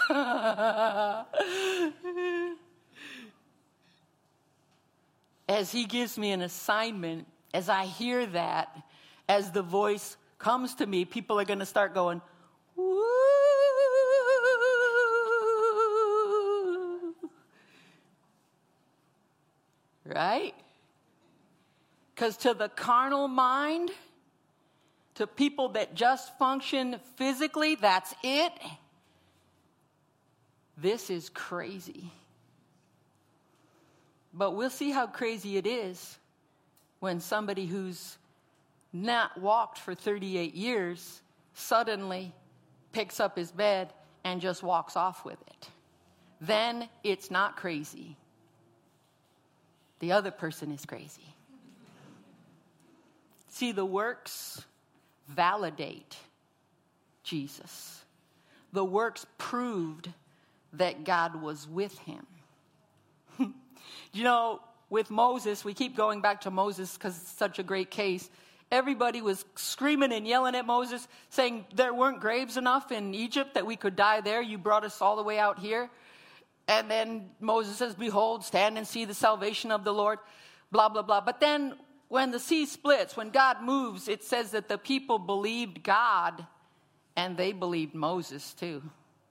as he gives me an assignment, as I hear that, as the voice comes to me, people are going to start going, woo. Right? Because to the carnal mind, to people that just function physically, that's it. This is crazy. But we'll see how crazy it is when somebody who's not walked for 38 years suddenly picks up his bed and just walks off with it. Then it's not crazy. The other person is crazy. See, the works validate Jesus. The works proved that God was with him. You know, with Moses, we keep going back to Moses because it's such a great case. Everybody was screaming and yelling at Moses, saying there weren't graves enough in Egypt that we could die there. You brought us all the way out here. And then Moses says, behold, stand and see the salvation of the Lord, blah, blah, blah. But then when the sea splits, when God moves, it says that the people believed God and they believed Moses too.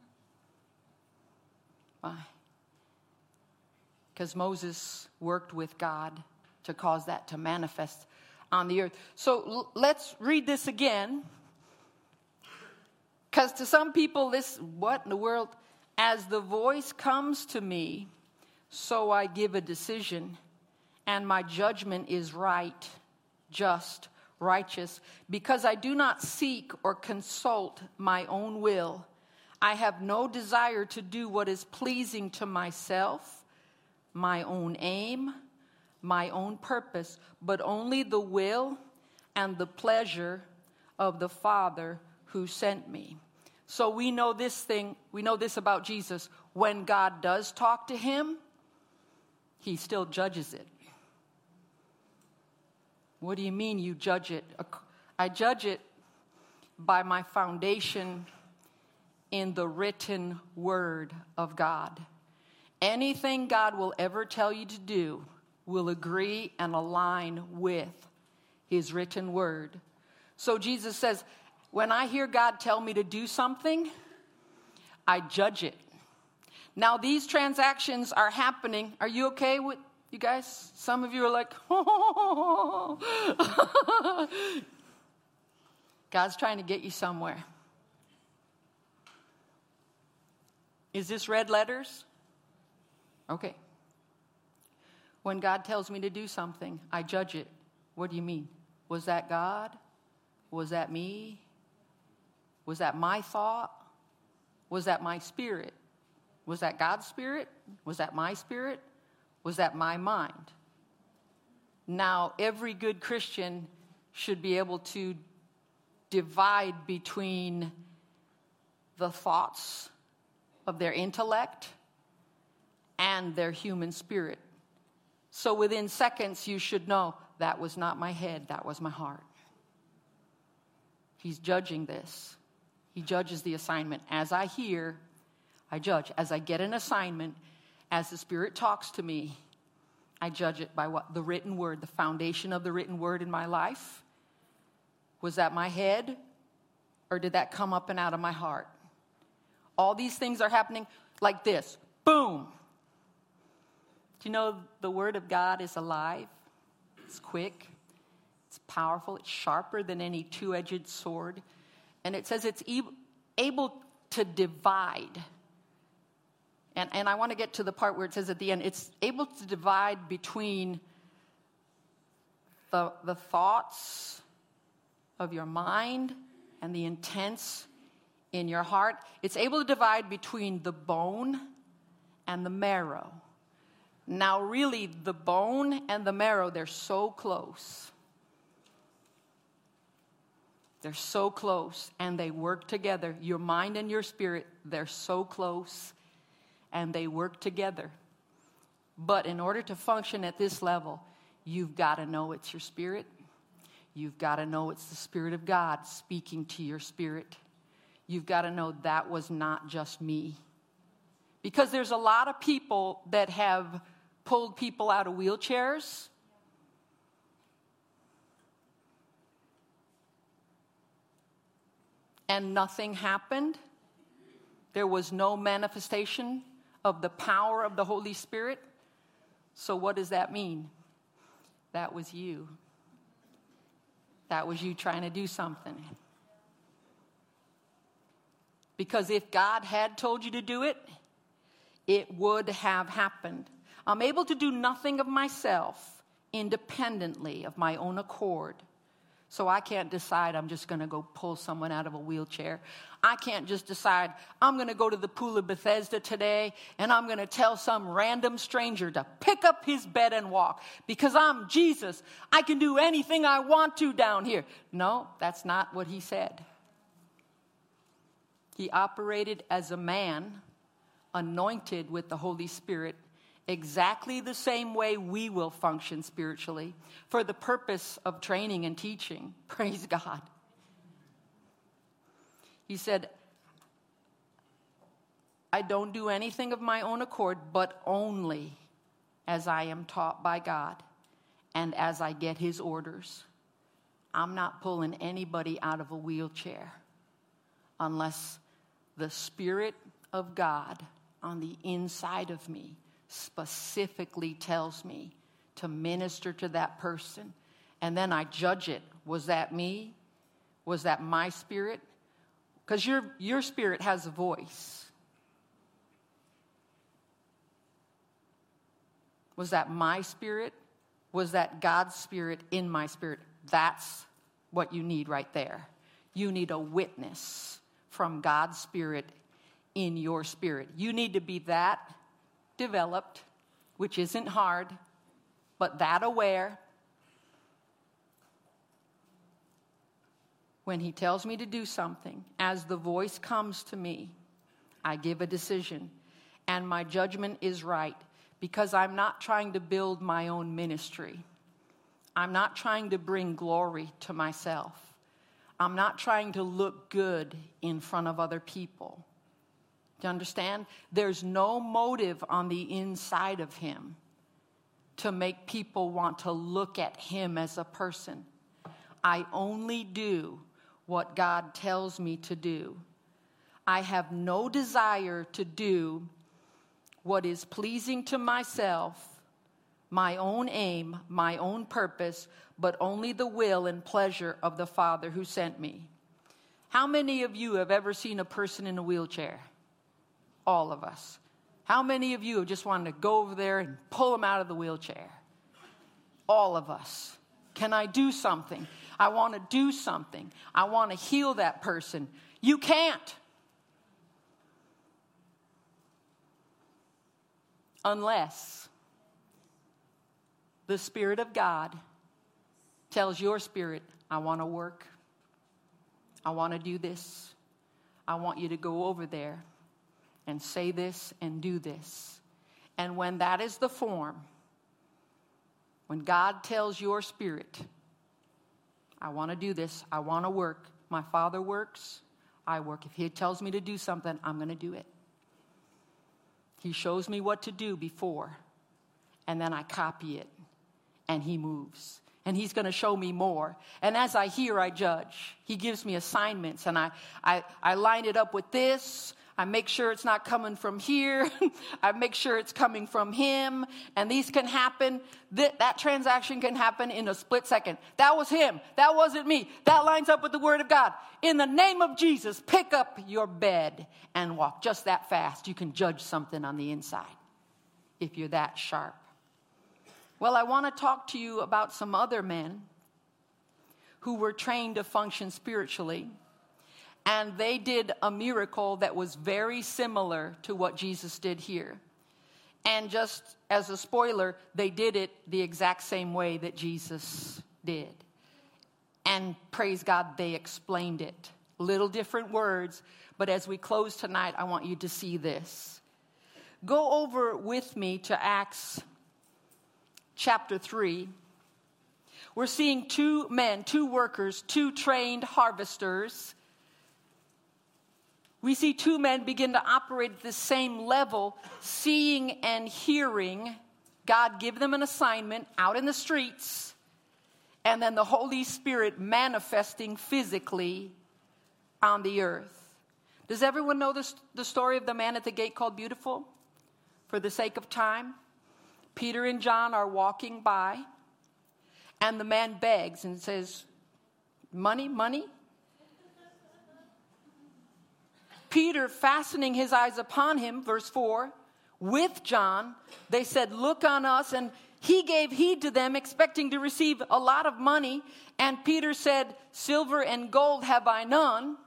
Why? Because Moses worked with God to cause that to manifest on the earth. So let's read this again. Because to some people, what in the world? As the voice comes to me, so I give a decision, and my judgment is right, just, righteous, because I do not seek or consult my own will. I have no desire to do what is pleasing to myself, my own aim, my own purpose, but only the will and the pleasure of the Father who sent me. So we know this about Jesus. When God does talk to him, he still judges it. What do you mean you judge it? I judge it by my foundation in the written word of God. Anything God will ever tell you to do will agree and align with his written word. So Jesus says, when I hear God tell me to do something, I judge it. Now, these transactions are happening. Are you okay with you guys? Some of you are like, oh. God's trying to get you somewhere. Is this red letters? Okay. When God tells me to do something, I judge it. What do you mean? Was that God? Was that me? Was that my thought? Was that my spirit? Was that God's spirit? Was that my spirit? Was that my mind? Now, every good Christian should be able to divide between the thoughts of their intellect and their human spirit. So within seconds, you should know that was not my head, that was my heart. He's judging this. He judges the assignment. As I hear, I judge. As I get an assignment, as the Spirit talks to me, I judge it by what? The written word, the foundation of the written word in my life. Was that my head, or did that come up and out of my heart? All these things are happening like this. Boom. Do you know the word of God is alive? It's quick. It's powerful. It's sharper than any two-edged sword. And it says it's able to divide. And I want to get to the part where it says at the end, it's able to divide between the thoughts of your mind and the intents in your heart. It's able to divide between the bone and the marrow. Now, really, the bone and the marrow, they're so close. They're so close, and they work together. Your mind and your spirit, they're so close, and they work together. But in order to function at this level, you've got to know it's your spirit. You've got to know it's the Spirit of God speaking to your spirit. You've got to know that was not just me. Because there's a lot of people that have pulled people out of wheelchairs. And nothing happened. There was no manifestation of the power of the Holy Spirit. So what does that mean? That was you. That was you trying to do something. Because if God had told you to do it, it would have happened. I'm able to do nothing of myself independently of my own accord. So I can't decide I'm just going to go pull someone out of a wheelchair. I can't just decide I'm going to go to the pool of Bethesda today and I'm going to tell some random stranger to pick up his bed and walk. Because I'm Jesus. I can do anything I want to down here. No, that's not what he said. He operated as a man anointed with the Holy Spirit, exactly the same way we will function spiritually for the purpose of training and teaching. Praise God. He said, I don't do anything of my own accord, but only as I am taught by God and as I get his orders. I'm not pulling anybody out of a wheelchair unless the Spirit of God on the inside of me specifically tells me to minister to that person. And then I judge it. Was that me? Was that my spirit? Because your spirit has a voice. Was that my spirit? Was that God's spirit in my spirit? That's what you need right there. You need a witness from God's spirit in your spirit. You need to be that developed, which isn't hard, but that aware. When he tells me to do something, as the voice comes to me, I give a decision, and my judgment is right, because I'm not trying to build my own ministry. I'm not trying to bring glory to myself. I'm not trying to look good in front of other people. Do you understand? There's no motive on the inside of him to make people want to look at him as a person. I only do what God tells me to do. I have no desire to do what is pleasing to myself, my own aim, my own purpose, but only the will and pleasure of the Father who sent me. How many of you have ever seen a person in a wheelchair? All of us. How many of you have just wanted to go over there and pull them out of the wheelchair? All of us. Can I do something? I want to do something. I want to heal that person. You can't. Unless the Spirit of God tells your spirit, I want to work. I want to do this. I want you to go over there and say this and do this. And when that is the form, when God tells your spirit, I want to do this, I want to work. My Father works, I work. If he tells me to do something, I'm going to do it. He shows me what to do before, and then I copy it, and he moves. And he's going to show me more. And as I hear, I judge. He gives me assignments, and I line it up with this. I make sure it's not coming from here. I make sure it's coming from him. And these can happen. That transaction can happen in a split second. That was him. That wasn't me. That lines up with the word of God. In the name of Jesus, pick up your bed and walk. Just that fast. You can judge something on the inside if you're that sharp. Well, I want to talk to you about some other men who were trained to function spiritually, and they did a miracle that was very similar to what Jesus did here. And just as a spoiler, they did it the exact same way that Jesus did. And praise God, they explained it. Little different words, but as we close tonight, I want you to see this. Go over with me to Acts chapter 3. We're seeing two men, two workers, two trained harvesters. We see two men begin to operate at the same level, seeing and hearing God give them an assignment out in the streets, and then the Holy Spirit manifesting physically on the earth. Does everyone know the story of the man at the gate called Beautiful? For the sake of time, Peter and John are walking by, and the man begs and says, "Money, money?" Peter, fastening his eyes upon him, verse 4, with John, they said, "Look on us." And he gave heed to them, expecting to receive a lot of money. And Peter said, "Silver and gold have I none,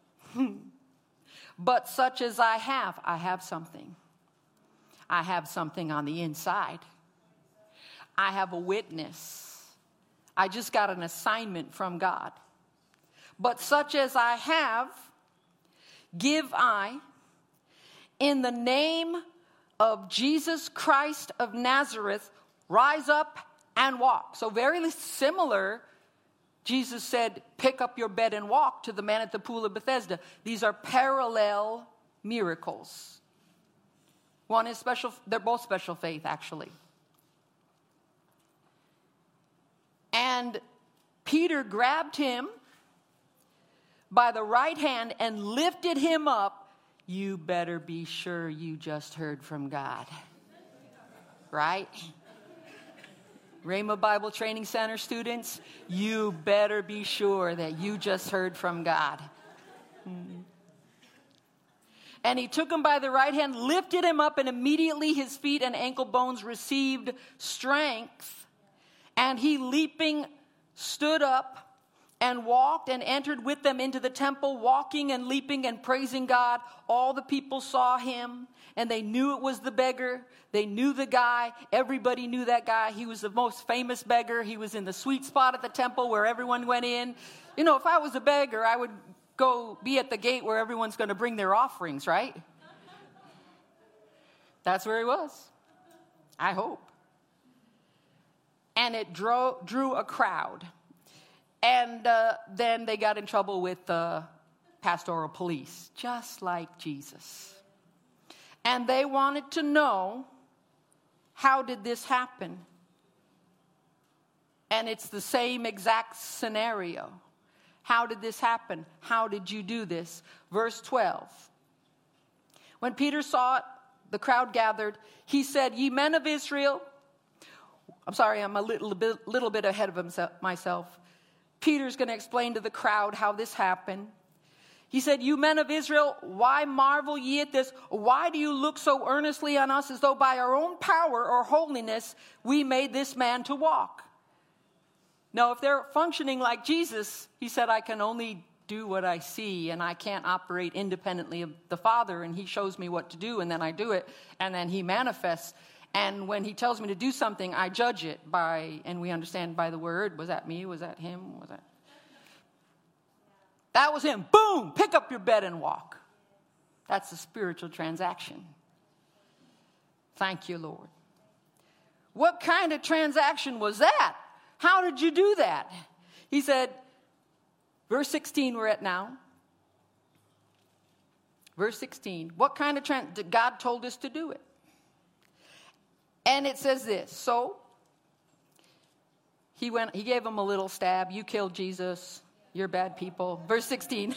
but such as I have something. I have something on the inside. I have a witness. I just got an assignment from God. But such as I have, give I, in the name of Jesus Christ of Nazareth, rise up and walk." So very similar, Jesus said, "Pick up your bed and walk," to the man at the pool of Bethesda. These are parallel miracles. One is special, they're both special faith, actually. And Peter grabbed him by the right hand and lifted him up. You better be sure you just heard from God. Right? Rhema Bible Training Center students, you better be sure that you just heard from God. And he took him by the right hand, lifted him up, and immediately his feet and ankle bones received strength. And he, leaping, stood up and walked and entered with them into the temple, walking and leaping and praising God. All the people saw him, and they knew it was the beggar. They knew the guy. Everybody knew that guy. He was the most famous beggar. He was in the sweet spot at the temple where everyone went in. You know, if I was a beggar, I would go be at the gate where everyone's going to bring their offerings, right? That's where he was. I hope. And it drew a crowd. And then they got in trouble with the pastoral police, just like Jesus. And they wanted to know, how did this happen? And it's the same exact scenario. How did this happen? How did you do this? Verse 12. When Peter saw it, the crowd gathered, he said, "Ye men of Israel," I'm sorry, I'm a little bit ahead of myself. Peter's going to explain to the crowd how this happened. He said, "You men of Israel, why marvel ye at this? Why do you look so earnestly on us as though by our own power or holiness we made this man to walk?" Now, if they're functioning like Jesus, he said, "I can only do what I see, and I can't operate independently of the Father, and he shows me what to do, and then I do it, and then he manifests. And when he tells me to do something, I judge it by," and we understand by the word, was that me? Was that him? Was that? That was him. Boom! Pick up your bed and walk. That's a spiritual transaction. Thank you, Lord. What kind of transaction was that? How did you do that? He said, verse 16 we're at now. Verse 16. What kind of God told us to do it. And it says this. So, he gave him a little stab. You killed Jesus. You're bad people. Verse 16.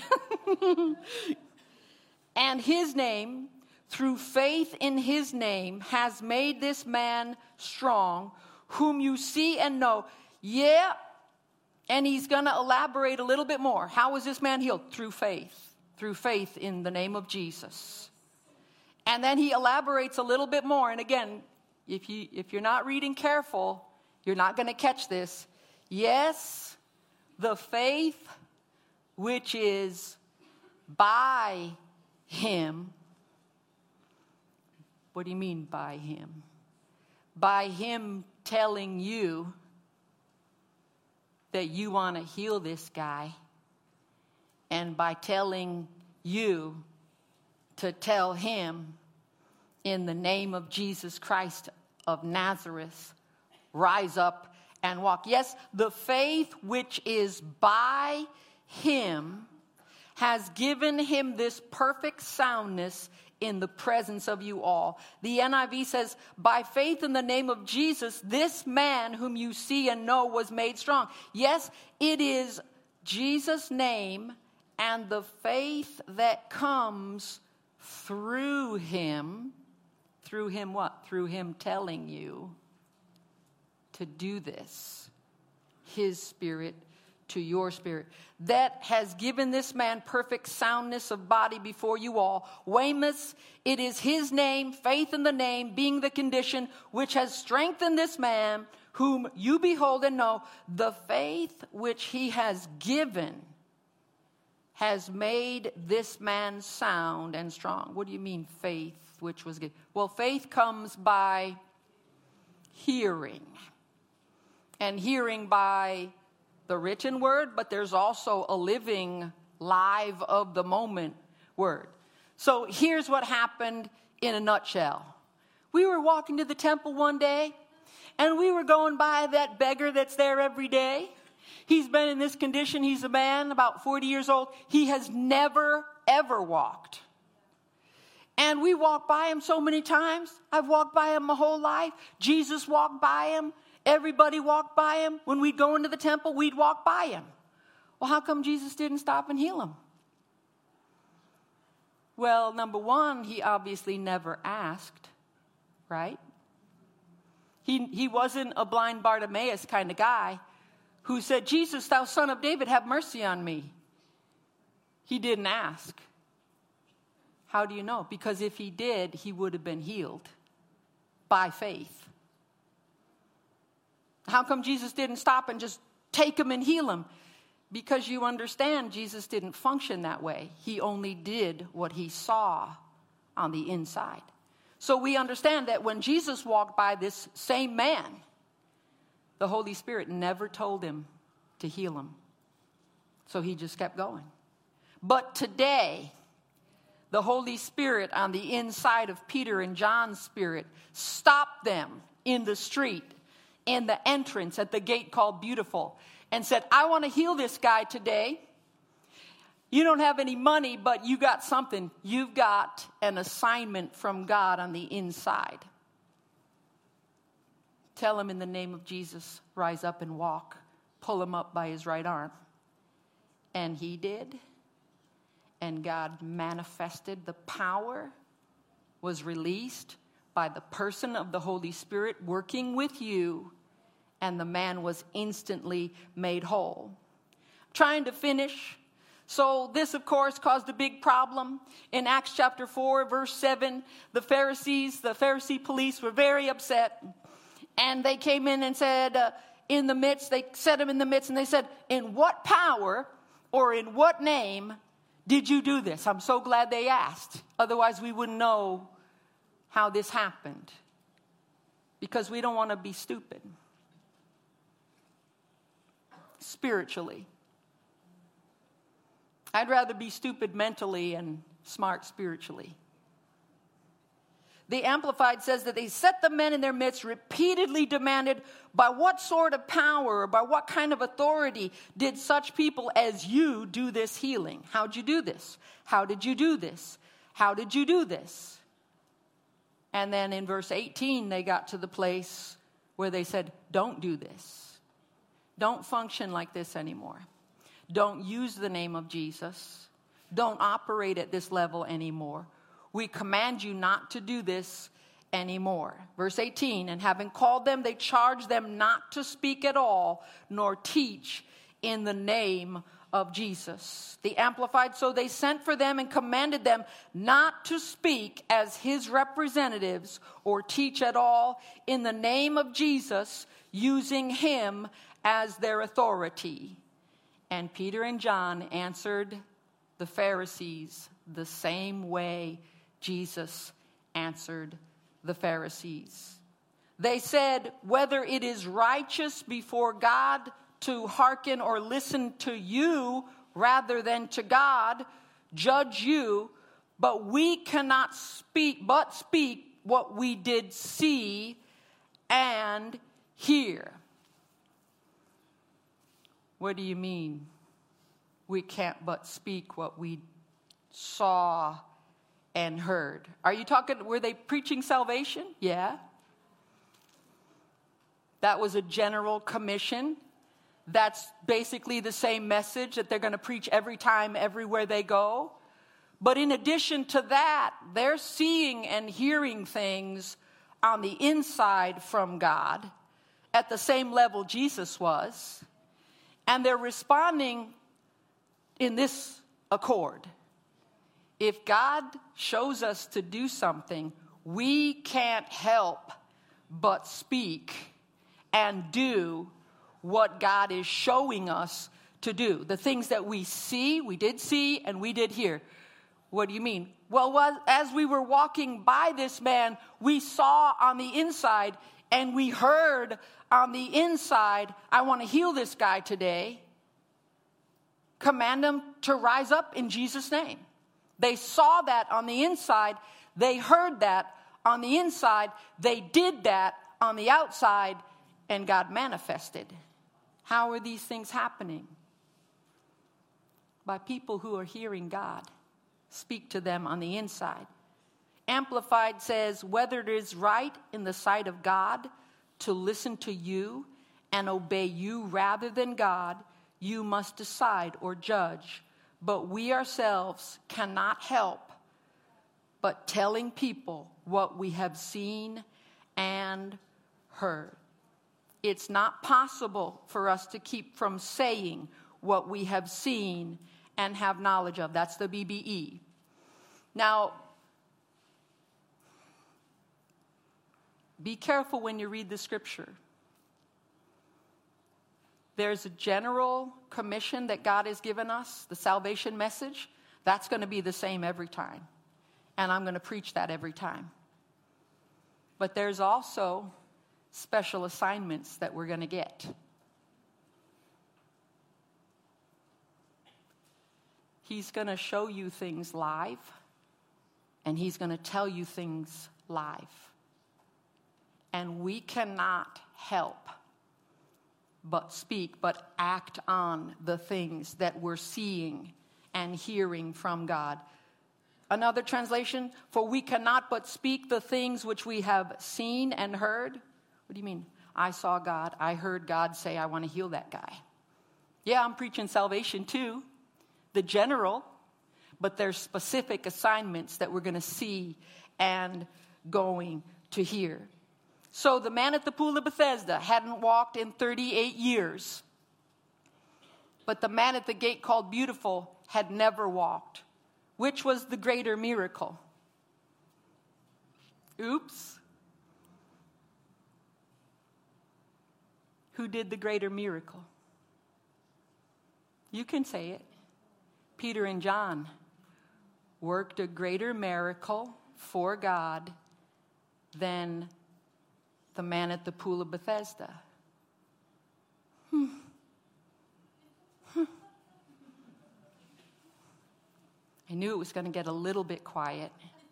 And his name, through faith in his name, has made this man strong, whom you see and know. Yeah, and he's going to elaborate a little bit more. How was this man healed? Through faith. Through faith in the name of Jesus. And then he elaborates a little bit more. And again, if you're not reading careful, you're not going to catch this. Yes, the faith which is by him. What do you mean by him? By him telling you that you want to heal this guy, and by telling you to tell him, in the name of Jesus Christ of Nazareth, rise up and walk. Yes, the faith which is by him has given him this perfect soundness in the presence of you all. The NIV says, by faith in the name of Jesus, this man whom you see and know was made strong. Yes, it is Jesus' name and the faith that comes through him. Through him what? Through him telling you to do this. His spirit to your spirit. That has given this man perfect soundness of body before you all. Weymouth, it is his name, faith in the name, being the condition which has strengthened this man, whom you behold and know. The faith which he has given has made this man sound and strong. What do you mean, faith which was given? Well, faith comes by hearing. And hearing by the written word, but there's also a living, live of the moment word. So here's what happened in a nutshell. We were walking to the temple one day, and we were going by that beggar that's there every day. He's been in this condition. He's a man about 40 years old. He has never, ever walked. And we walked by him so many times. I've walked by him my whole life. Jesus walked by him. Everybody walked by him. When we'd go into the temple, we'd walk by him. Well, how come Jesus didn't stop and heal him? Well, number one, he obviously never asked, right? He wasn't a blind Bartimaeus kind of guy who said, Jesus, thou son of David, have mercy on me. He didn't ask. How do you know? Because if he did, he would have been healed by faith. How come Jesus didn't stop and just take him and heal him? Because you understand, Jesus didn't function that way. He only did what he saw on the inside. So we understand that when Jesus walked by this same man, the Holy Spirit never told him to heal him. So he just kept going. But today, the Holy Spirit on the inside of Peter and John's spirit stopped them in the street, in the entrance at the gate called Beautiful, and said, I want to heal this guy today. You don't have any money, but you got something. You've got an assignment from God on the inside. Tell him in the name of Jesus, rise up and walk. Pull him up by his right arm. And he did. And God manifested. The power was released by the person of the Holy Spirit working with you, and the man was instantly made whole. Trying to finish. So this, of course, caused a big problem. In Acts chapter 4, verse 7, the Pharisee police were very upset. And they came in and said, they set him in the midst, and they said, in what power or in what name did you do this? I'm so glad they asked. Otherwise, we wouldn't know how this happened, because we don't want to be stupid spiritually. I'd rather be stupid mentally and smart spiritually. The Amplified says that they set the men in their midst, repeatedly demanded, by what sort of power or by what kind of authority did such people as you do this healing? How'd you do this? How did you do this? How did you do this? And then in verse 18, they got to the place where they said, don't do this. Don't function like this anymore. Don't use the name of Jesus. Don't operate at this level anymore. We command you not to do this anymore. Verse 18, and having called them, they charged them not to speak at all, nor teach in the name of Jesus. The Amplified, so they sent for them and commanded them not to speak as his representatives or teach at all in the name of Jesus, using him as their authority. And Peter and John answered the Pharisees the same way Jesus answered the Pharisees. They said, whether it is righteous before God to hearken or listen to you rather than to God, judge you, but we cannot speak what we did see and hear. What do you mean? We can't but speak what we saw and heard. Are you talking, were they preaching salvation? Yeah. That was a general commission. That's basically the same message that they're going to preach every time, everywhere they go. But in addition to that, they're seeing and hearing things on the inside from God at the same level Jesus was. And they're responding in this accord. If God shows us to do something, we can't help but speak and do what God is showing us to do. The things that we see, we did see, and we did hear. What do you mean? Well, as we were walking by this man, we saw on the inside and we heard on the inside, I want to heal this guy today. Command him to rise up in Jesus' name. They saw that on the inside. They heard that on the inside. They did that on the outside, and God manifested. How are these things happening? By people who are hearing God speak to them on the inside. Amplified says, whether it is right in the sight of God to listen to you and obey you rather than God, you must decide or judge. But we ourselves cannot help but telling people what we have seen and heard. It's not possible for us to keep from saying what we have seen and have knowledge of. That's the BBE. Now, be careful when you read the scripture. There's a general commission that God has given us, the salvation message. That's going to be the same every time. And I'm going to preach that every time. But there's also special assignments that we're going to get. He's going to show you things live, and he's going to tell you things live. And we cannot help but speak, but act on the things that we're seeing and hearing from God. Another translation, for we cannot but speak the things which we have seen and heard. What do you mean? I saw God. I heard God say, I want to heal that guy. Yeah, I'm preaching salvation too. The general, but there's specific assignments that we're going to see and going to hear. So the man at the pool of Bethesda hadn't walked in 38 years. But the man at the gate called Beautiful had never walked. Which was the greater miracle? Oops. Who did the greater miracle? You can say it. Peter and John worked a greater miracle for God than the man at the pool of Bethesda. I knew it was going to get a little bit quiet.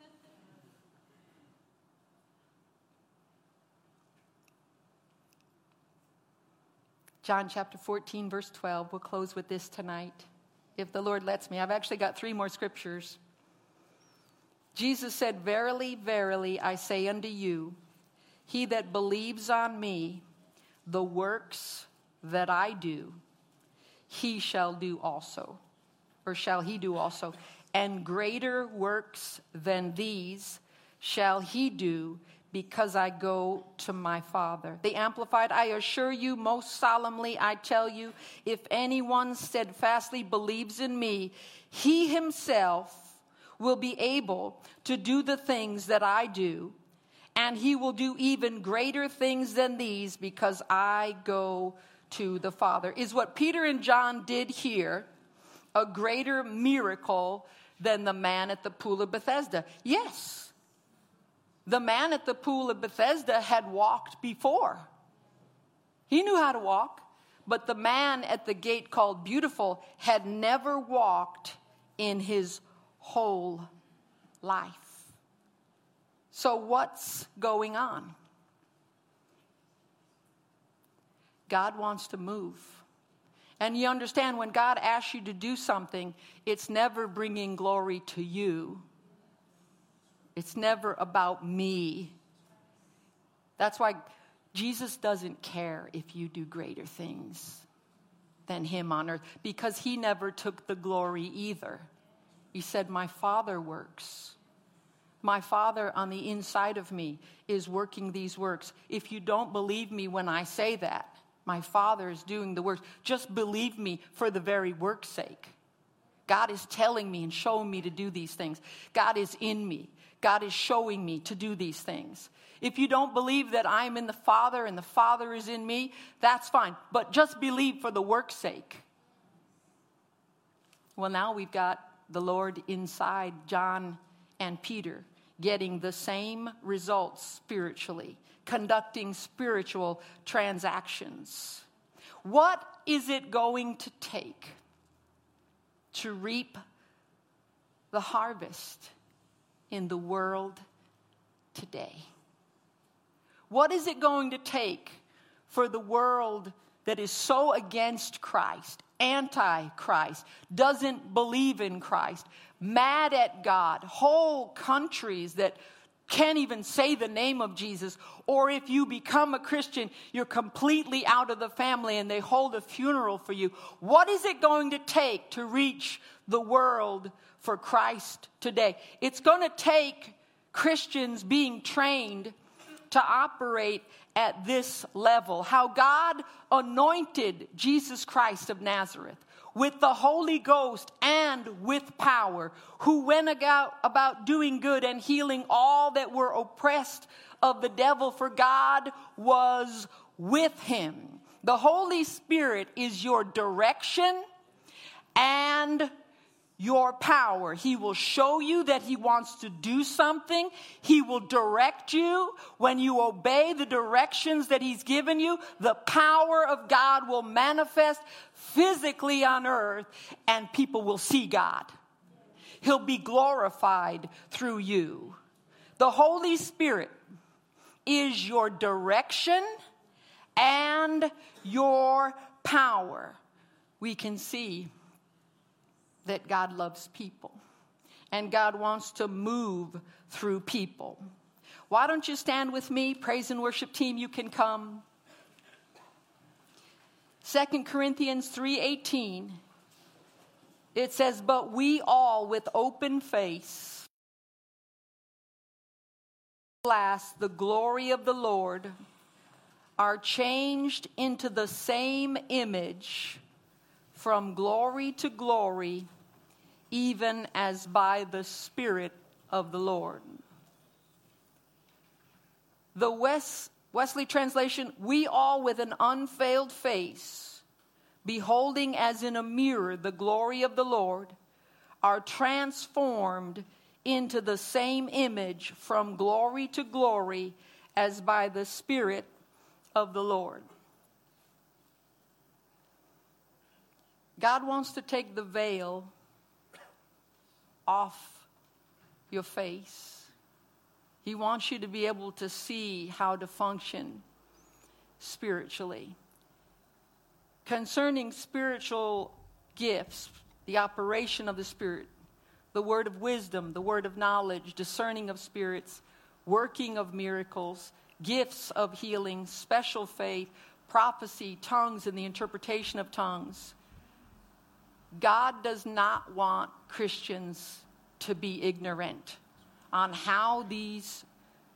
John chapter 14, verse 12. We'll close with this tonight, if the Lord lets me. I've actually got 3 more scriptures. Jesus said, verily, verily, I say unto you, he that believes on me, the works that I do, he shall do also. Or shall he do also. And greater works than these shall he do, because I go to my Father. The Amplified, I assure you, most solemnly, I tell you, if anyone steadfastly believes in me, he himself will be able to do the things that I do, and he will do even greater things than these because I go to the Father. Is what Peter and John did here a greater miracle than the man at the pool of Bethesda? Yes. The man at the pool of Bethesda had walked before. He knew how to walk, but the man at the gate called Beautiful had never walked in his whole life. So what's going on? God wants to move. And you understand, when God asks you to do something, it's never bringing glory to you. It's never about me. That's why Jesus doesn't care if you do greater things than him on earth, because he never took the glory either. He said, my Father works. My Father on the inside of me is working these works. If you don't believe me when I say that, my Father is doing the works. Just believe me for the very work's sake. God is telling me and showing me to do these things. God is in me. God is showing me to do these things. If you don't believe that I'm in the Father and the Father is in me, that's fine. But just believe for the work's sake. Well, now we've got the Lord inside John and Peter, getting the same results spiritually, conducting spiritual transactions. What is it going to take to reap the harvest in the world today? What is it going to take for the world that is so against Christ, anti-Christ, doesn't believe in Christ, mad at God, whole countries that can't even say the name of Jesus, or if you become a Christian, you're completely out of the family and they hold a funeral for you? What is it going to take to reach the world for Christ today? It's going to take Christians being trained to operate at this level. How God anointed Jesus Christ of Nazareth with the Holy Ghost and with power, who went about doing good and healing all that were oppressed of the devil, for God was with him. The Holy Spirit is your direction and your power. He will show you that he wants to do something. He will direct you. When you obey the directions that he's given you, the power of God will manifest physically on earth, and people will see God. He'll be glorified through you. The Holy Spirit is your direction and your power. We can see that God loves people, and God wants to move through people. Why don't you stand with me? Praise and worship team, you can come. 2 Corinthians 3:18. It says, but we all with open face, last the glory of the Lord, are changed into the same image from glory to glory, even as by the Spirit of the Lord. The Wesley translation, we all with an unveiled face, beholding as in a mirror the glory of the Lord, are transformed into the same image from glory to glory, as by the Spirit of the Lord. God wants to take the veil off your face. He wants you to be able to see how to function spiritually. Concerning spiritual gifts, the operation of the Spirit, the word of wisdom, the word of knowledge, discerning of spirits, working of miracles, gifts of healing, special faith, prophecy, tongues, and the interpretation of tongues. God does not want Christians to be ignorant on how these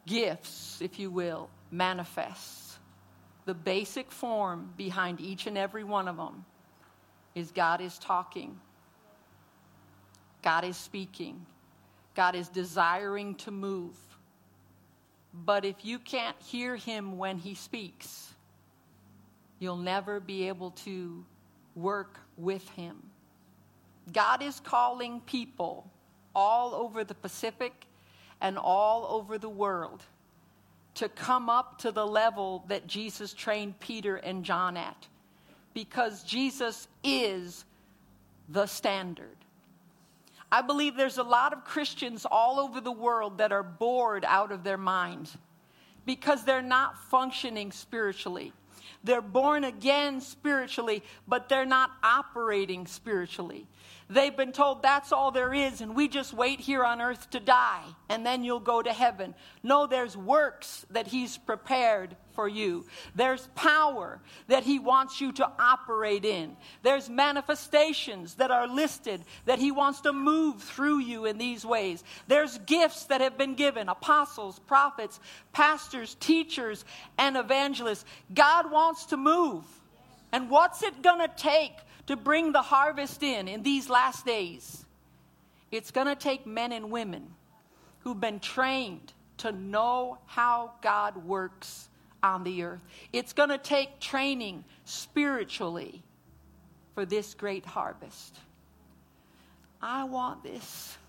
gifts, if you will, manifest. The basic form behind each and every one of them is God is talking. God is speaking. God is desiring to move. But if you can't hear him when he speaks, you'll never be able to work with him. God is calling people all over the Pacific and all over the world to come up to the level that Jesus trained Peter and John at, because Jesus is the standard. I believe there's a lot of Christians all over the world that are bored out of their mind because they're not functioning spiritually. They're born again spiritually, but they're not operating spiritually. They've been told that's all there is, and we just wait here on earth to die, and then you'll go to heaven. No, there's works that he's prepared for you. There's power that he wants you to operate in. There's manifestations that are listed that he wants to move through you in these ways. There's gifts that have been given: apostles, prophets, pastors, teachers, and evangelists. God wants to move. And what's it going to take to bring the harvest in these last days? It's going to take men and women who've been trained to know how God works on the earth. It's going to take training spiritually for this great harvest. I want this.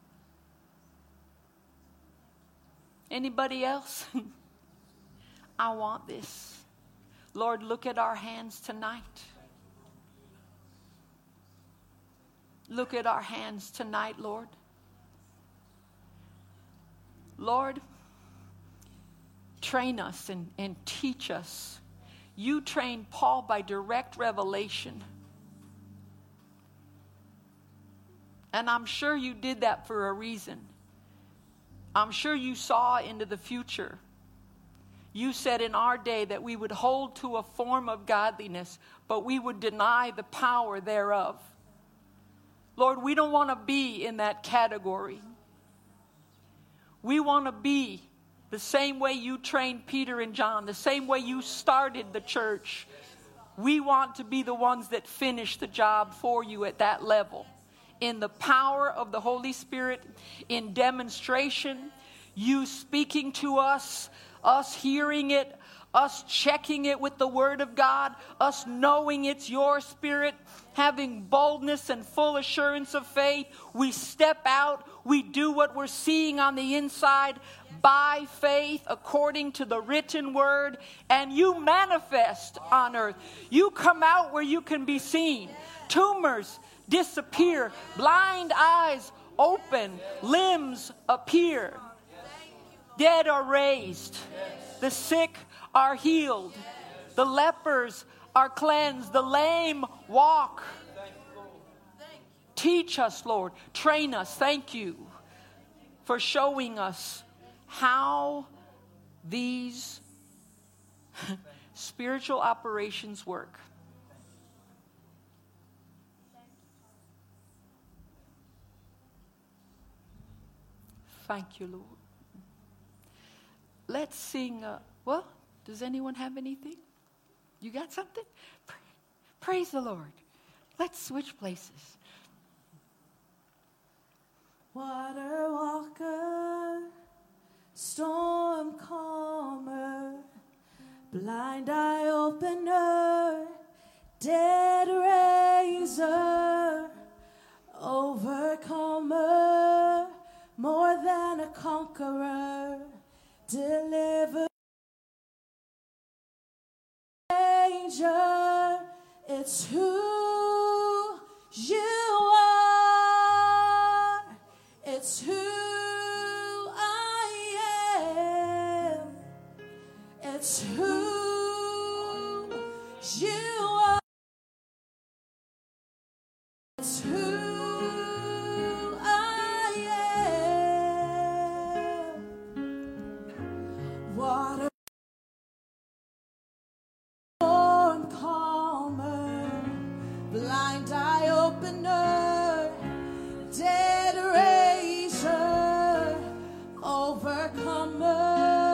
Anybody else? I want this. Lord, look at our hands tonight. Look at our hands tonight, Lord. Lord, train us and teach us. You trained Paul by direct revelation. And I'm sure you did that for a reason. I'm sure you saw into the future. You said in our day that we would hold to a form of godliness, but we would deny the power thereof. Lord, we don't want to be in that category. We want to be the same way you trained Peter and John, the same way you started the church. We want to be the ones that finish the job for you at that level. In the power of the Holy Spirit, in demonstration, you speaking to us hearing it, us checking it with the Word of God, us knowing it's your Spirit, having boldness and full assurance of faith. We step out, we do what we're seeing on the inside by faith according to the written Word, and you manifest on earth. You come out where you can be seen. Tumors disappear, blind eyes open, limbs appear. Dead are raised. The sick are healed. The lepers are cleansed. The lame walk. Teach us, Lord. Train us. Thank you for showing us how these spiritual operations work. Thank you, Lord. Let's sing. Does anyone have anything? You got something? Praise the Lord. Let's switch places. Water walker, storm calmer, blind eye opener, dead raiser, overcomer, more than a conqueror, deliver. It's who you are. It's who I am. It's who you are. It's who I am. Water. Blind eye opener, dead raiser, overcomer.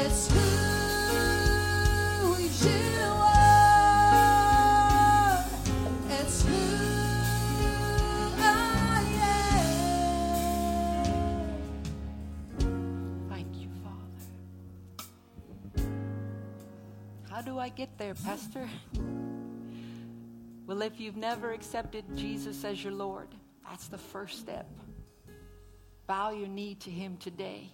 It's who you are. It's who I am. Thank you, Father. How do I get there, Pastor? Well, if you've never accepted Jesus as your Lord, that's the first step. Bow your knee to him today.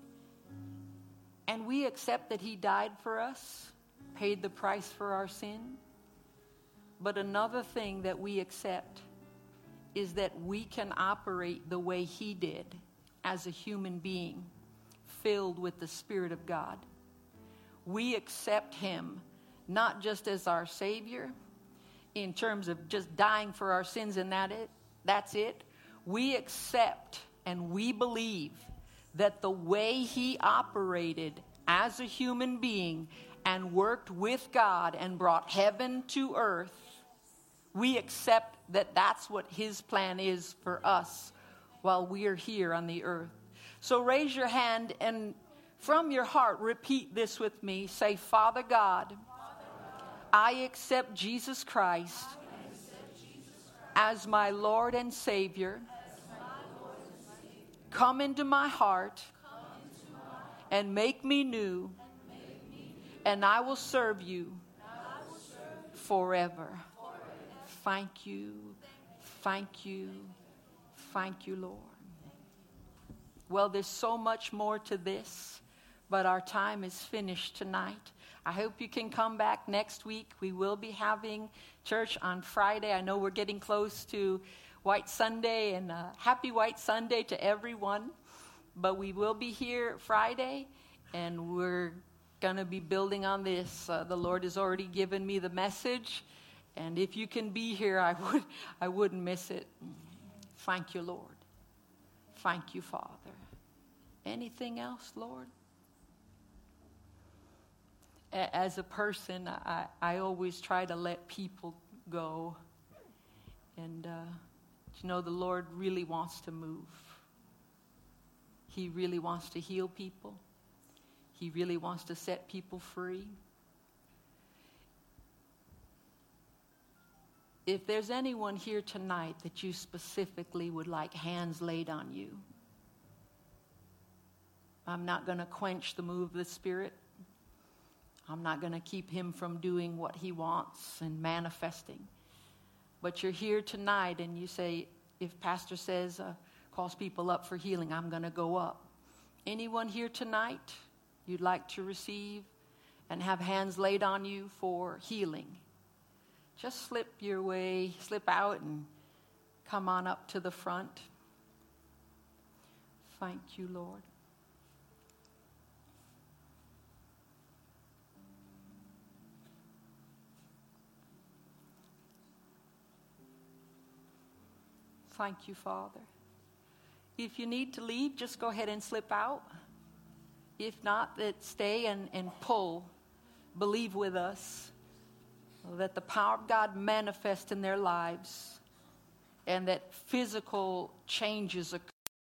And we accept that he died for us, paid the price for our sin. But another thing that we accept is that we can operate the way he did as a human being, filled with the Spirit of God. We accept him not just as our Savior, in terms of just dying for our sins and that's it. We accept and we believe that the way he operated as a human being and worked with God and brought heaven to earth, we accept that that's what his plan is for us while we are here on the earth. So raise your hand and from your heart repeat this with me. Say, Father God, I accept Jesus Christ as my Lord and Savior. Come into my heart and make me new, and I will serve you forever. Thank you, thank you, thank you, Lord. Well, there's so much more to this, but our time is finished tonight. I hope you can come back next week. We will be having church on Friday. I know we're getting close to White Sunday, and happy White Sunday to everyone. But we will be here Friday, and we're going to be building on this. The Lord has already given me the message, and if you can be here, I wouldn't miss it. Thank you, Lord. Thank you, Father. Anything else, Lord? As a person, I always try to let people go. And, the Lord really wants to move. He really wants to heal people. He really wants to set people free. If there's anyone here tonight that you specifically would like hands laid on you, I'm not going to quench the move of the Spirit. I'm not going to keep him from doing what he wants and manifesting. But you're here tonight and you say, if Pastor says, calls people up for healing, I'm going to go up. Anyone here tonight you'd like to receive and have hands laid on you for healing? Just slip out and come on up to the front. Thank you, Lord. Thank you, Father. If you need to leave, just go ahead and slip out. If not, that stay and pull. Believe with us that the power of God manifest in their lives and that physical changes occur.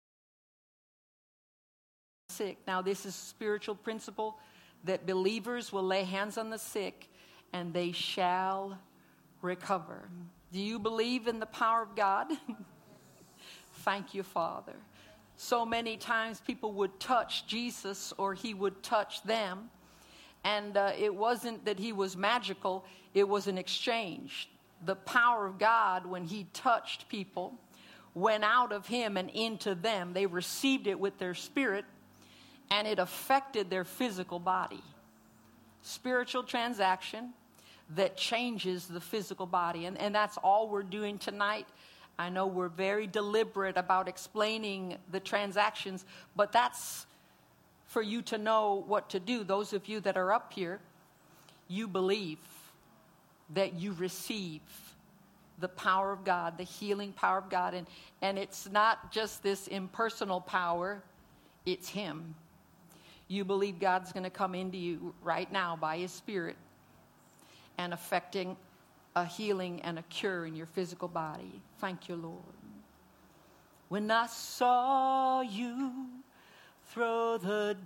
Sick. Now, this is a spiritual principle that believers will lay hands on the sick and they shall recover. Do you believe in the power of God? Thank you, Father. So many times people would touch Jesus or he would touch them. And it wasn't that he was magical. It was an exchange. The power of God, when he touched people, went out of him and into them. They received it with their spirit, and it affected their physical body. Spiritual transaction that changes the physical body. And that's all we're doing tonight. I know we're very deliberate about explaining the transactions, but that's for you to know what to do. Those of you that are up here, you believe that you receive the power of God, the healing power of God. And it's not just this impersonal power, it's him. You believe God's going to come into you right now by his Spirit and affecting a healing and a cure in your physical body. Thank you, Lord. When I saw you throw the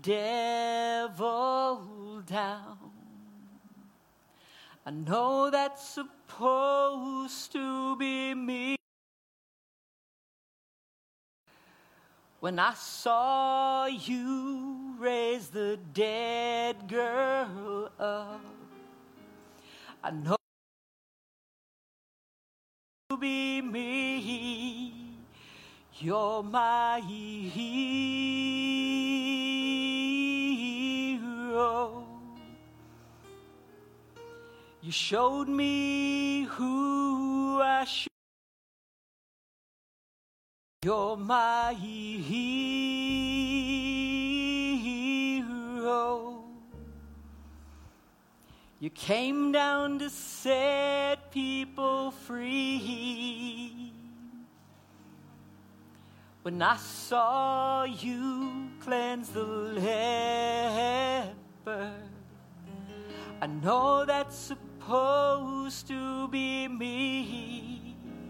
devil down. I know that's supposed to be me. When I saw you raise the dead girl up, I know to be me. You're my hero. You showed me who I should. You're my hero. You came down to set people free. When I saw you cleanse the leper, I know that's supposed to be me.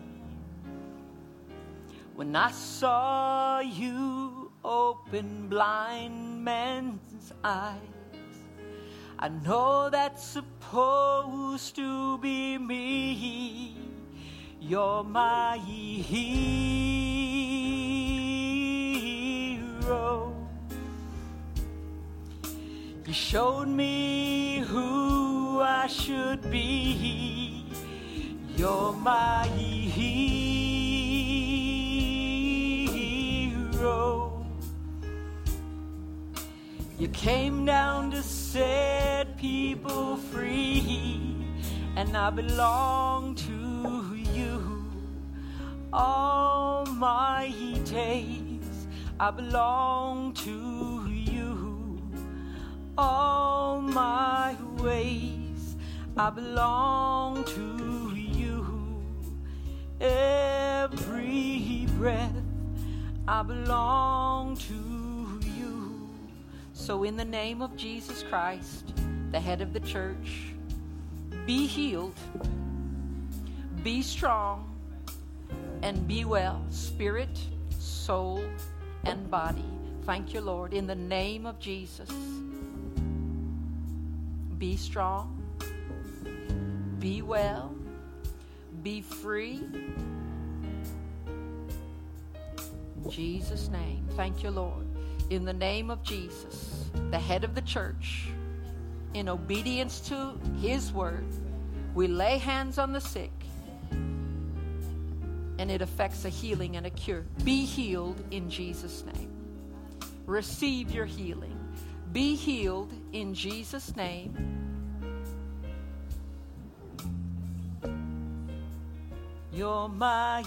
When I saw you open blind men's eyes, I know that's supposed to be me. You're my hero. You showed me who I should be. You're my hero. You came down to set people free, and I belong to you all my days. I belong to you all my ways. I belong to you every breath. I belong to you. So in the name of Jesus Christ, the head of the church, be healed, be strong, and be well, spirit, soul, and body. Thank you, Lord. In the name of Jesus, be strong, be well, be free. In Jesus' name. Thank you, Lord. In the name of Jesus, the head of the church, in obedience to his word, we lay hands on the sick, and it affects a healing and a cure. Be healed in Jesus' name. Receive your healing. Be healed in Jesus' name. You're my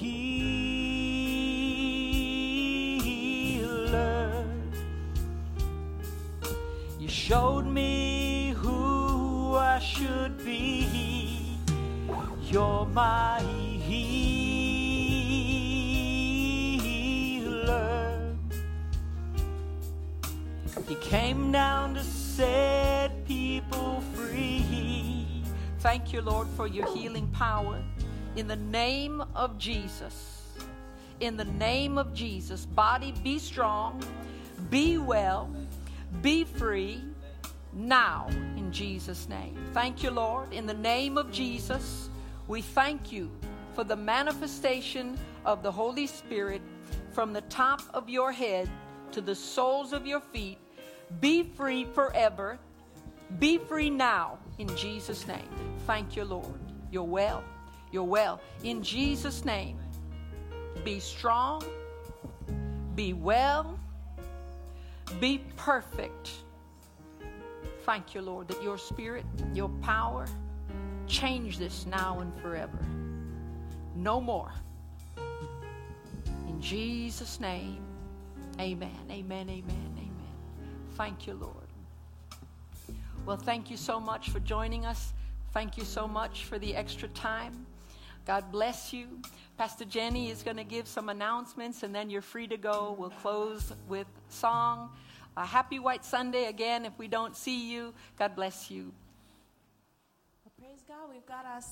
healer. You showed me who I should be. You're my healer. He came down to set people free. Thank you, Lord, for your healing power. In the name of Jesus, in the name of Jesus, body, be strong, be well, be free now in Jesus' name. Thank you, Lord. In the name of Jesus, we thank you for the manifestation of the Holy Spirit from the top of your head to the soles of your feet. Be free forever. Be free now in Jesus' name. Thank you, Lord. You're well. You're well. In Jesus' name, be strong, be well, be perfect. Thank you, Lord, that your spirit, your power, change this now and forever. No more. In Jesus' name, amen, amen, amen, amen. Thank you, Lord. Well, thank you so much for joining us. Thank you so much for the extra time. God bless you. Pastor Jenny is going to give some announcements, and then you're free to go. We'll close with song. A happy White Sunday again if we don't see you. God bless you. Praise God. We've got our